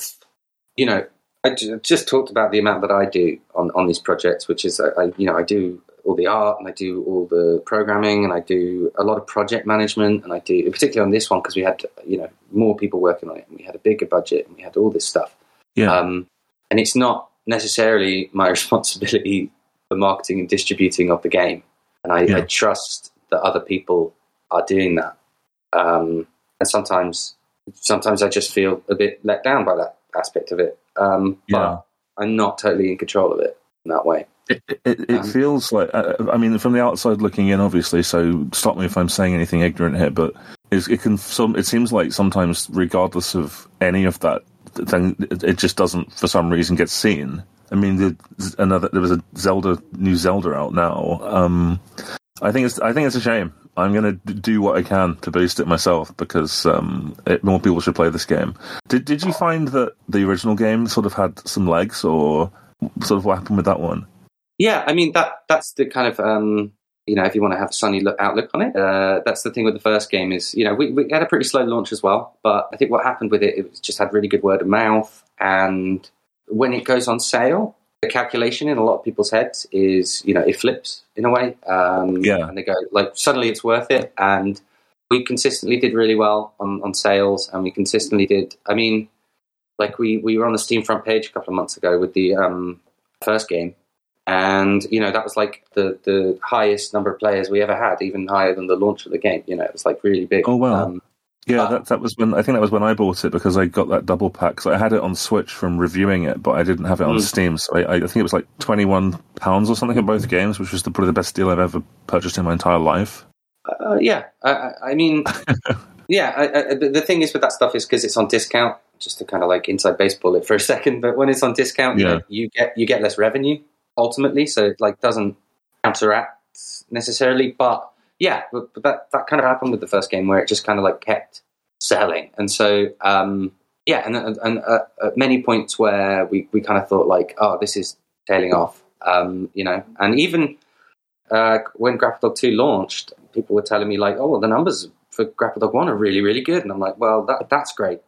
I just talked about the amount that I do on these projects, which is, I do all the art and I do all the programming and I do a lot of project management, and I do, particularly on this one, because we had, more people working on it and we had a bigger budget and we had all this stuff. Yeah. And it's not necessarily my responsibility for marketing and distributing of the game. And I trust that other people are doing that. And sometimes I just feel a bit let down by that aspect of it. But I'm not totally in control of it in that way. It feels like, I mean, from the outside looking in, obviously, so stop me if I'm saying anything ignorant here, but it seems like sometimes, regardless of any of that, then it just doesn't, for some reason, get seen. I mean, there was a new Zelda out now. I think it's a shame. I'm going to do what I can to boost it myself, because more people should play this game. Did you find that the original game sort of had some legs, or sort of what happened with that one? Yeah, I mean, that's the kind of, if you want to have a sunny outlook on it, that's the thing with the first game is, we had a pretty slow launch as well, but I think what happened with it just had really good word of mouth, and when it goes on sale, the calculation in a lot of people's heads is, it flips in a way. And they go, like, suddenly it's worth it. And we consistently did really well on sales, and we consistently did, I mean, like we were on the Steam front page a couple of months ago with the first game. And, that was like the highest number of players we ever had, even higher than the launch of the game. It was like really big. Oh, wow. That was when I bought it, because I got that double pack. So I had it on Switch from reviewing it, but I didn't have it on Steam. So I think it was like £21 or something in both games, which was probably the best deal I've ever purchased in my entire life. I mean, the thing is with that stuff is because it's on discount, just to kind of like inside baseball it for a second. But when it's on discount, you get less revenue ultimately, so it like doesn't counteract necessarily, but that kind of happened with the first game, where it just kind of like kept selling. And so and at many points where we kind of thought like, oh, this is tailing off, and even when Grapple Dog 2 launched, people were telling me like, oh, well, the numbers for Grapple Dog 1 are really, really good, and I'm like, well, that's great.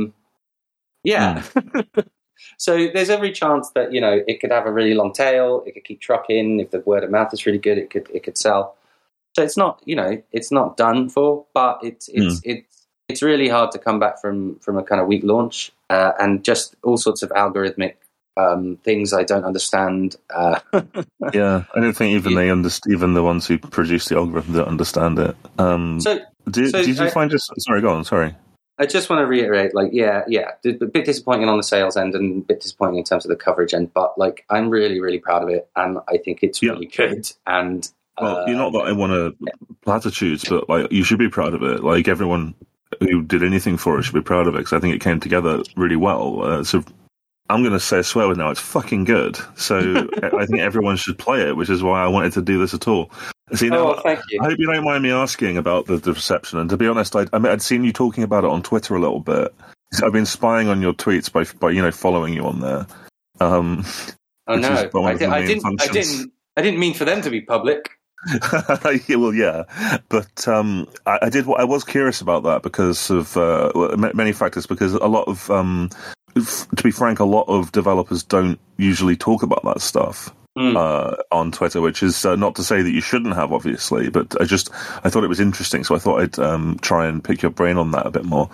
So there's every chance that, it could have a really long tail. It could keep trucking. If the word of mouth is really good, it could sell. So it's not, it's not done for, but it's really hard to come back from a kind of weak launch, and just all sorts of algorithmic things I don't understand. I don't think even the ones who produce the algorithm don't understand it. Did you find just? Sorry, go on. Sorry. I just want to reiterate, like, a bit disappointing on the sales end and a bit disappointing in terms of the coverage end, but like, I'm really, really proud of it, and I think it's really good. And well, not that I want to platitudes, but like, you should be proud of it. Like, everyone who did anything for it should be proud of it, because I think it came together really well. So I'm going to say a swear word now. It's fucking good. So I think everyone should play it, which is why I wanted to do this at all. See, now, thank you. I hope you don't mind me asking about the reception. And to be honest, I'd seen you talking about it on Twitter a little bit. I've been spying on your tweets by following you on there. Oh no, I didn't mean for them to be public. Well, yeah, but I was curious about that because of many factors. Because a lot of, to be frank, a lot of developers don't usually talk about that stuff on Twitter, which is not to say that you shouldn't have, obviously. But I thought it was interesting, so I thought I'd try and pick your brain on that a bit more.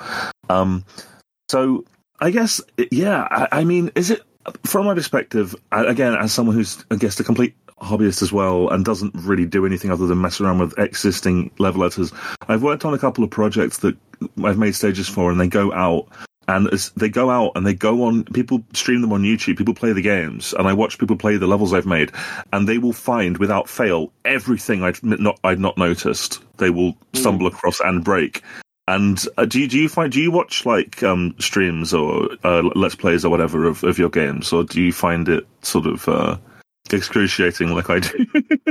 So I guess, yeah, I mean, is it from my perspective again as someone who's, I guess, the complete hobbyist as well and doesn't really do anything other than mess around with existing level editors. I've worked on a couple of projects that I've made stages for, and they go out and people stream them on YouTube, people play the games, and I watch people play the levels I've made, and they will find without fail everything I'd not noticed. They will stumble across and break. And do you watch like streams or let's plays or whatever of your games, or do you find it sort of excruciating like I do?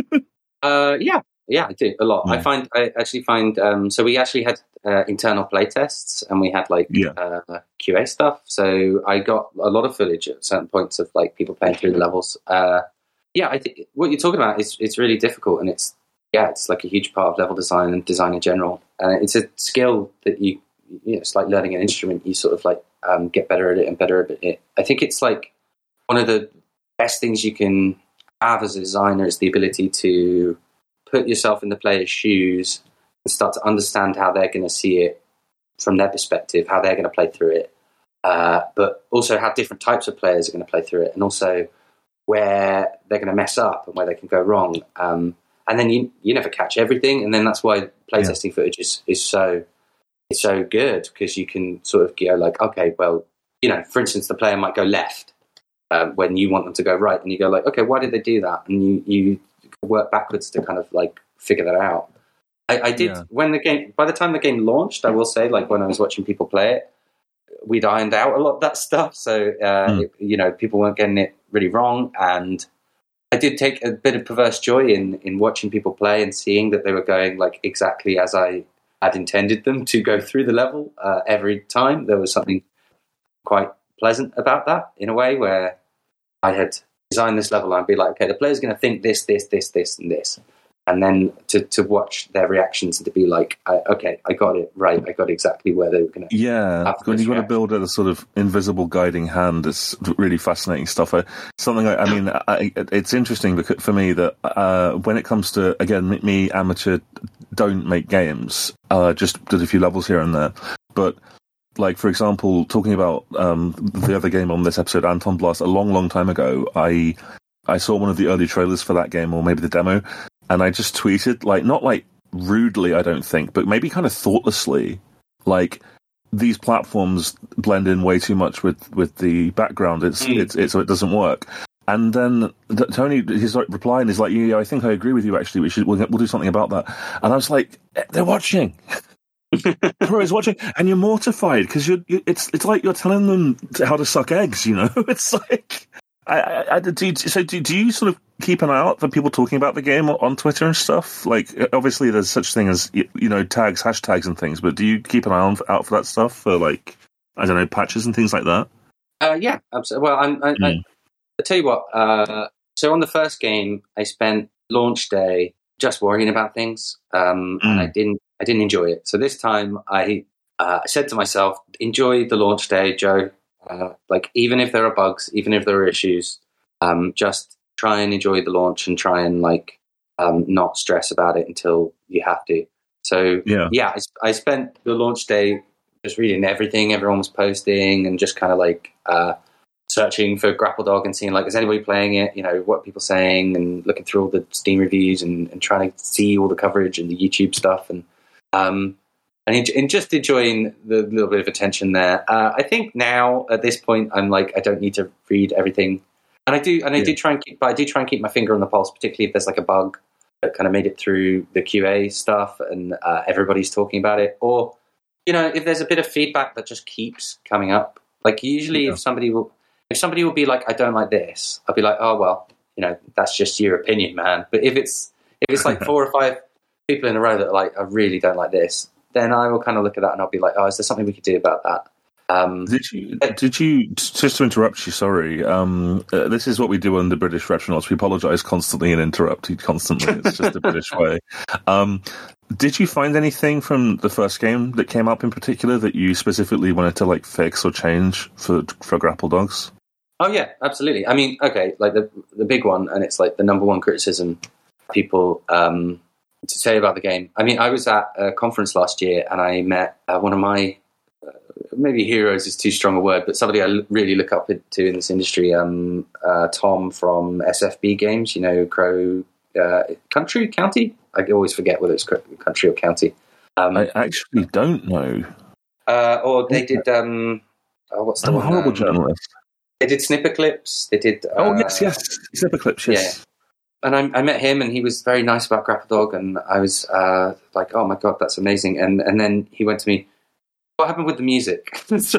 Yeah, I do a lot. I actually find so we actually had internal playtests, and we had like QA stuff. So I got a lot of footage at certain points of like people playing through the levels. I think what you're talking about is it's really difficult, and it's like a huge part of level design and design in general. It's a skill that it's like learning an instrument. You sort of like get better at it and better at it. I think it's like one of the best things you can have as a designer is the ability to put yourself in the player's shoes and start to understand how they're going to see it from their perspective, how they're going to play through it, but also how different types of players are going to play through it, and also where they're going to mess up and where they can go wrong. And then you never catch everything, and then that's why playtesting footage is so good, because you can sort of go like, okay, well, for instance, the player might go left when you want them to go right, and you go like, okay, why did they do that? And you work backwards to kind of like figure that out. I did by the time the game launched, I will say, like when I was watching people play it, we'd ironed out a lot of that stuff. So, people weren't getting it really wrong. And I did take a bit of perverse joy in watching people play and seeing that they were going like exactly as I had intended them to go through the level every time. There was something quite pleasant about that in a way, where I had designed this level and I'd be like, okay, the player's going to think this, and this. And then to watch their reactions and to be like, okay, I got it right. I got exactly where they were going to. Yeah, when you've got to build a sort of invisible guiding hand, it's really fascinating stuff. It's interesting because for me that when it comes to, again, me, amateur, don't make games, just did a few levels here and there. But like, for example, talking about the other game on this episode, Anton Blast, a long, long time ago, I saw one of the early trailers for that game, or maybe the demo, and I just tweeted, like, not like rudely, I don't think, but maybe kind of thoughtlessly, like, these platforms blend in way too much with the background. So it doesn't work. And then Tony, he's like replying, he's like, yeah, I think I agree with you. Actually, we'll do something about that. And I was like, they're watching. Everybody's watching, and you're mortified because it's like you're telling them how to suck eggs. It's like. Do you sort of keep an eye out for people talking about the game on Twitter and stuff? Like, obviously, there's such thing as tags, hashtags, and things. But do you keep an eye out for that stuff, for like, I don't know, patches and things like that? Yeah, absolutely. Well, I tell you what. So on the first game, I spent launch day just worrying about things, and I didn't enjoy it. So this time, I said to myself, enjoy the launch day, Joe. Like, even if there are bugs, even if there are issues, just try and enjoy the launch and try and not stress about it until you have to. So I spent the launch day just reading everything everyone was posting and just kind of searching for Grapple Dog and seeing like, is anybody playing it? What are people saying, and looking through all the Steam reviews and trying to see all the coverage and the YouTube stuff and just enjoying the little bit of attention there. I think now at this point, I'm like, I don't need to read everything, and I do try and keep my finger on the pulse, particularly if there's like a bug that kind of made it through the QA stuff and everybody's talking about it, or if there's a bit of feedback that just keeps coming up. Like usually, if somebody will be like, I don't like this, I'll be like, oh well, that's just your opinion, man. But if it's If it's like 4 or 5 people in a row that are like, I really don't like this, then I will kind of look at that and I'll be like, oh, is there something we could do about that? Did you, just to interrupt you, sorry, this is what we do under British Retronauts. We apologise constantly and interrupt you constantly. It's just the British way. Did you find anything from the first game that came up in particular that you specifically wanted to like fix or change for Grapple Dogs? Oh yeah, absolutely. I mean, okay, like the big one, and it's like the number one criticism people to say about the game. I mean, I was at a conference last year and I met one of my maybe heroes is too strong a word, but somebody I really look up to in this industry, Tom from SFB Games, Crow County? I always forget whether it's country or county. I actually don't know. Or they did, what's the I'm one? a horrible journalist. They did Snipper Clips. They did... yes. Snipper Clips, yes. Yeah. And I met him, and he was very nice about Grapple Dog, and I was like, oh my God, that's amazing. And then he went to me, what happened with the music? So,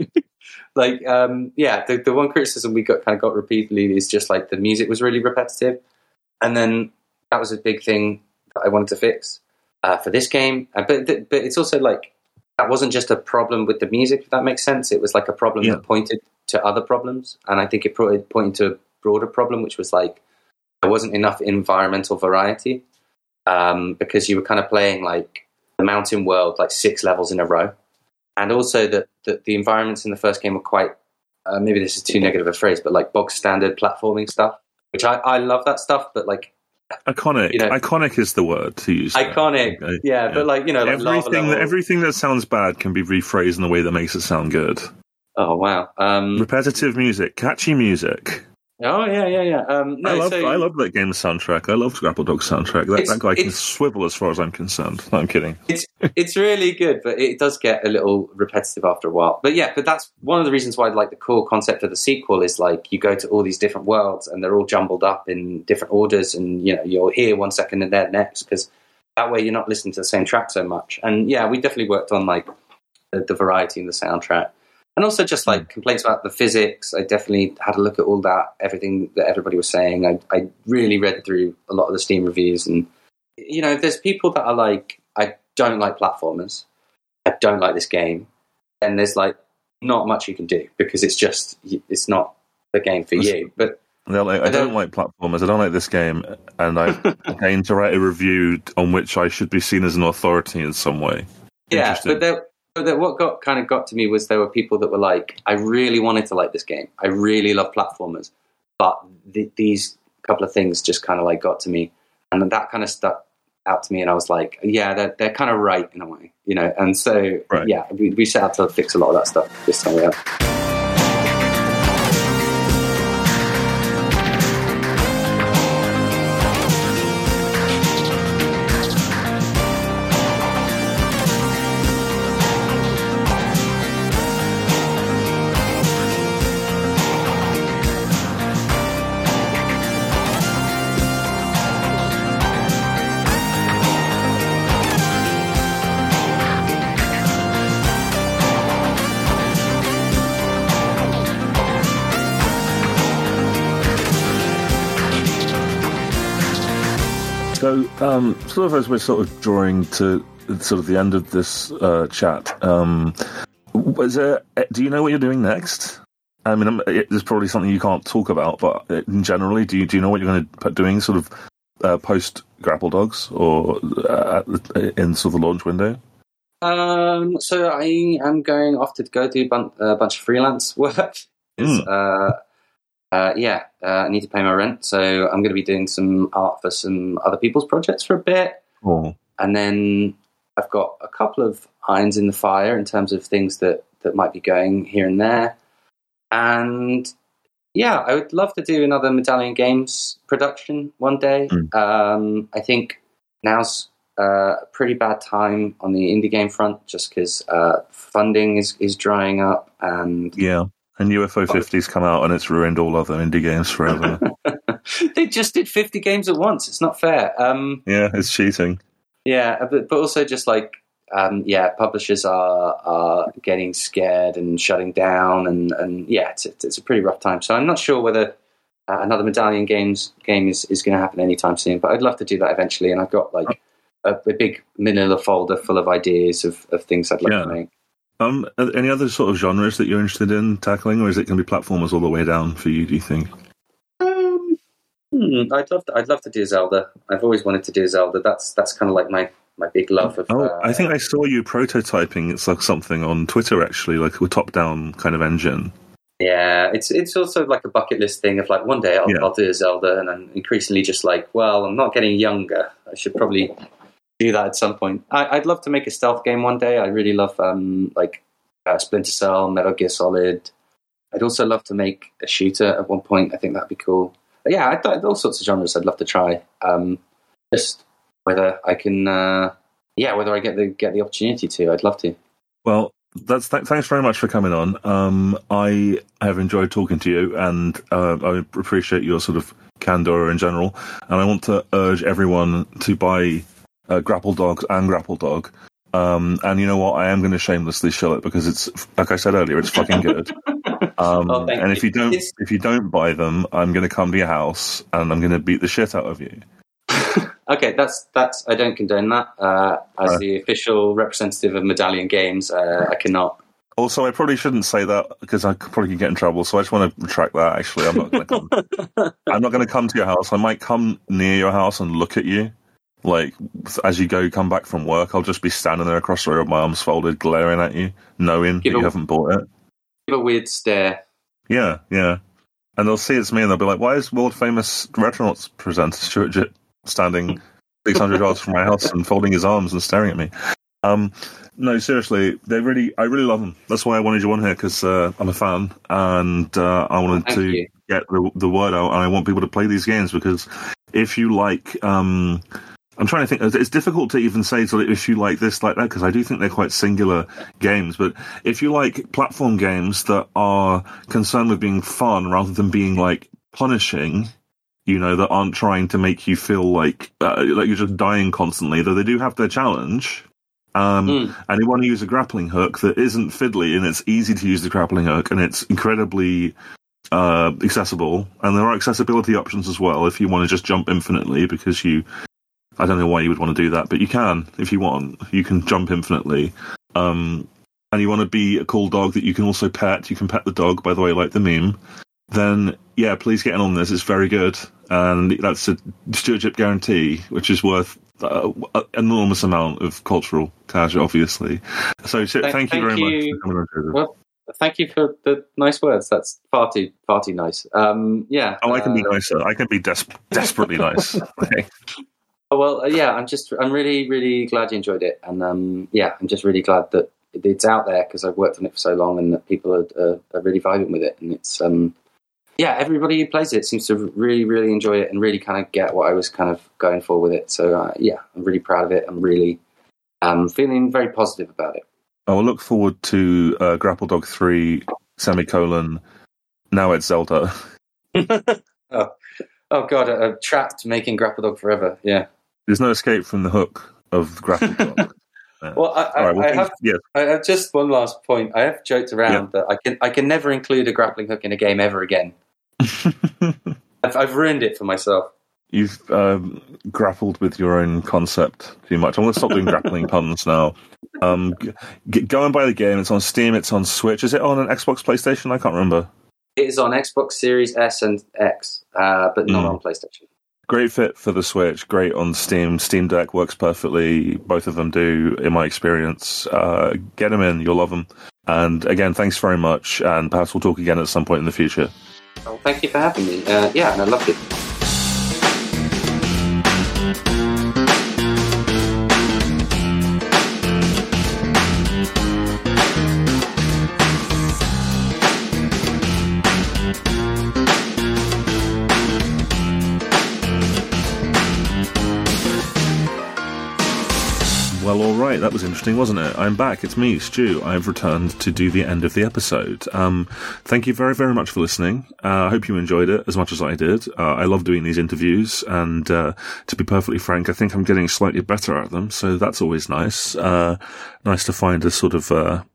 the one criticism we got repeatedly is just like the music was really repetitive. And then that was a big thing that I wanted to fix for this game. But it's also like, that wasn't just a problem with the music, if that makes sense. It was like a problem that pointed to other problems. And I think it pointed to a broader problem, which was like, there wasn't enough environmental variety because you were kind of playing like the mountain world, like 6 levels in a row. And also that the environments in the first game were quite, maybe this is too negative a phrase, but like bog standard platforming stuff, which I love that stuff, but like... Iconic. Iconic is the word to use. Iconic, okay. Yeah, but like, everything that sounds bad can be rephrased in a way that makes it sound good. Oh, wow. Repetitive music, catchy music. Oh, yeah. I love that game's soundtrack. I love Grapple Dog's soundtrack. That guy can swivel as far as I'm concerned. No, I'm kidding. It's really good, but it does get a little repetitive after a while. But that's one of the reasons why like the core concept of the sequel is like you go to all these different worlds and they're all jumbled up in different orders, and you're here 1 second and there next, because that way you're not listening to the same track so much. And yeah, we definitely worked on like the variety in the soundtrack. And also just like complaints about the physics. I definitely had a look at all that, everything that everybody was saying. I really read through a lot of the Steam reviews. And, if there's people that are like, I don't like platformers, I don't like this game, then there's like not much you can do because it's not the game for you. But they're like, I don't like platformers, I don't like this game, and I aim to write a review on which I should be seen as an authority in some way. Yeah, but what got to me was there were people that were like, I really wanted to like this game. I really love platformers. But these couple of things just kind of like got to me. And that kind of stuck out to me. And I was like, yeah, they're kind of right in a way, And so, yeah, we set out to fix a lot of that stuff this time around. So, sort of as we're sort of drawing to sort of the end of this chat, do you know what you're doing next? I mean, there's probably something you can't talk about, but generally, do you know what you're going to be doing sort of post Grapple Dogs or in sort of the launch window? So I am going off to go do a bunch of freelance work. I need to pay my rent, so I'm going to be doing some art for some other people's projects for a bit. Oh. And then I've got a couple of irons in the fire in terms of things that might be going here and there. And yeah, I would love to do another Medallion Games production one day. I think now's a pretty bad time on the indie game front just because funding is drying up. And UFO 50's come out and it's ruined all other indie games forever. They just did 50 games at once. It's not fair. It's cheating. Yeah, but also just like, publishers are getting scared and shutting down. And it's a pretty rough time. So I'm not sure whether another Medallion game is going to happen anytime soon. But I'd love to do that eventually, and I've got like a big manila folder full of ideas of things I'd like to make. Any other sort of genres that you're interested in tackling, or is it going to be platformers all the way down for you, do you think? I'd love to do Zelda. I've always wanted to do Zelda. That's kind of like my big love of. I think I saw you prototyping. It's like something on Twitter actually, like a top-down kind of engine. Yeah, it's also like a bucket list thing of like one day I'll do a Zelda, and I'm increasingly just like, well, I'm not getting younger. I should probably do that at some point. I'd love to make a stealth game one day. I really love Splinter Cell, Metal Gear Solid. I'd also love to make a shooter at one point. I think that'd be cool. But yeah, all sorts of genres I'd love to try. Just whether I can, whether I get the opportunity to. I'd love to. Well, thanks very much for coming on. I have enjoyed talking to you, and I appreciate your sort of candor in general. And I want to urge everyone to buy Grapple Dogs and Grapple Dog. And you know what? I am going to shamelessly shill it because it's, like I said earlier, it's fucking good. And if you don't buy them, I'm going to come to your house and I'm going to beat the shit out of you. Okay, that's. I don't condone that. As the official representative of Medallion Games, I cannot. Also, I probably shouldn't say that because I probably could get in trouble. So I just want to retract that. Actually, I'm not going to come. I'm not going to come to your house. I might come near your house and look at you. Like, as you come back from work, I'll just be standing there across the road with my arms folded, glaring at you, knowing that you haven't bought it. Give a weird stare. Yeah. And they'll see it's me and they'll be like, why is world-famous Retronauts presenter Stuart Jipp standing 600 yards from my house and folding his arms and staring at me? No, seriously, I really love them. That's why I wanted you on here, because I'm a fan, and I wanted to get the word out, and I want people to play these games, because if you like... I'm trying to think. It's difficult to even say sort of if you like this, like that, because I do think they're quite singular games. But if you like platform games that are concerned with being fun rather than being like punishing, that aren't trying to make you feel like you're just dying constantly, though they do have their challenge. And you want to use a grappling hook that isn't fiddly, and it's easy to use the grappling hook, and it's incredibly accessible. And there are accessibility options as well if you want to just jump infinitely, because I don't know why you would want to do that, but you can, if you want. You can jump infinitely. And you want to be a cool dog that you can also pet. You can pet the dog, by the way, like the meme. Then, yeah, please get in on this. It's very good. And that's a Stuart Jipp guarantee, which is worth an enormous amount of cultural cash, obviously. So thank you very much for coming on, Joseph. Well, thank you for the nice words. That's far too nice. Yeah. Oh, I can be nicer. I can be desperately nice. Okay. Well, I'm really, really glad you enjoyed it, and I'm just really glad that it's out there, because I've worked on it for so long, and that people are really vibing with it, and it's everybody who plays it seems to really, really enjoy it and really kind of get what I was kind of going for with it. So I'm really proud of it. I'm really feeling very positive about it. I will look forward to Grapple Dog 3 now it's Zelda. Oh God, I'm trapped making Grapple Dog forever. Yeah. There's no escape from the hook of Grapple Dog. Well, I have just one last point. I have joked around that I can never include a grappling hook in a game ever again. I've ruined it for myself. You've grappled with your own concept too much. I'm going to stop doing grappling puns now. Go and buy the game. It's on Steam. It's on Switch. Is it on an Xbox, PlayStation? I can't remember. It is on Xbox Series S and X, but not on PlayStation. Great fit for the Switch, great on Steam. Steam Deck works perfectly. Both of them do, in my experience. Get them in, you'll love them. And again, thanks very much, and perhaps we'll talk again at some point in the future. Well, thank you for having me. And I loved it. Well, all right, that was interesting, wasn't it? I'm back. It's me, Stu. I've returned to do the end of the episode. Thank you very, very much for listening. I hope you enjoyed it as much as I did. I love doing these interviews, and to be perfectly frank, I think I'm getting slightly better at them, so that's always nice. Nice to find a sort of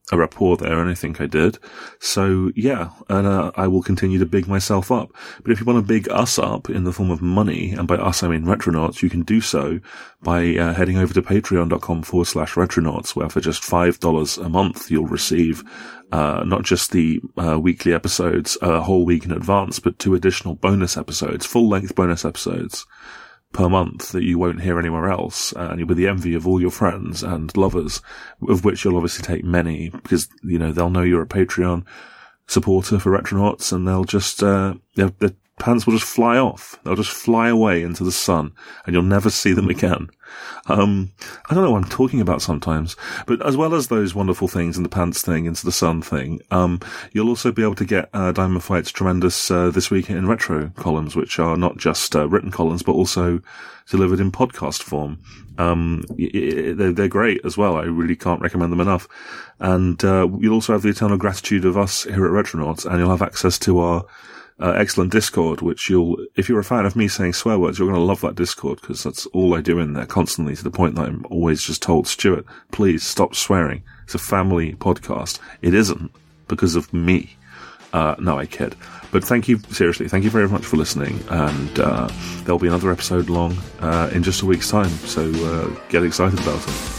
a rapport there, and I think I did. So yeah, and I will continue to big myself up. But if you want to big us up in the form of money, and by us I mean Retronauts, you can do so by heading over to patreon.com/Retronauts, where for just $5 a month you'll receive not just the weekly episodes a whole week in advance, but 2 additional bonus episodes, full-length bonus episodes per month that you won't hear anywhere else, and you'll be the envy of all your friends and lovers, of which you'll obviously take many, because, they'll know you're a Patreon supporter for Retronauts, and they'll just, their pants will just fly off. They'll just fly away into the sun, and you'll never see them again. I don't know what I'm talking about sometimes, but as well as those wonderful things and the pants thing, into the sun thing, you'll also be able to get Diamond Fight's tremendous This Week in Retro columns, which are not just written columns, but also delivered in podcast form. They're great as well. I really can't recommend them enough. And you'll also have the eternal gratitude of us here at Retronauts, and you'll have access to our excellent Discord, which if you're a fan of me saying swear words, you're going to love that Discord, because that's all I do in there constantly, to the point that I'm always just told, Stuart, please stop swearing. It's a family podcast. It isn't, because of me. No, I kid. But thank you very much for listening, and there'll be another episode along in just a week's time, so get excited about it.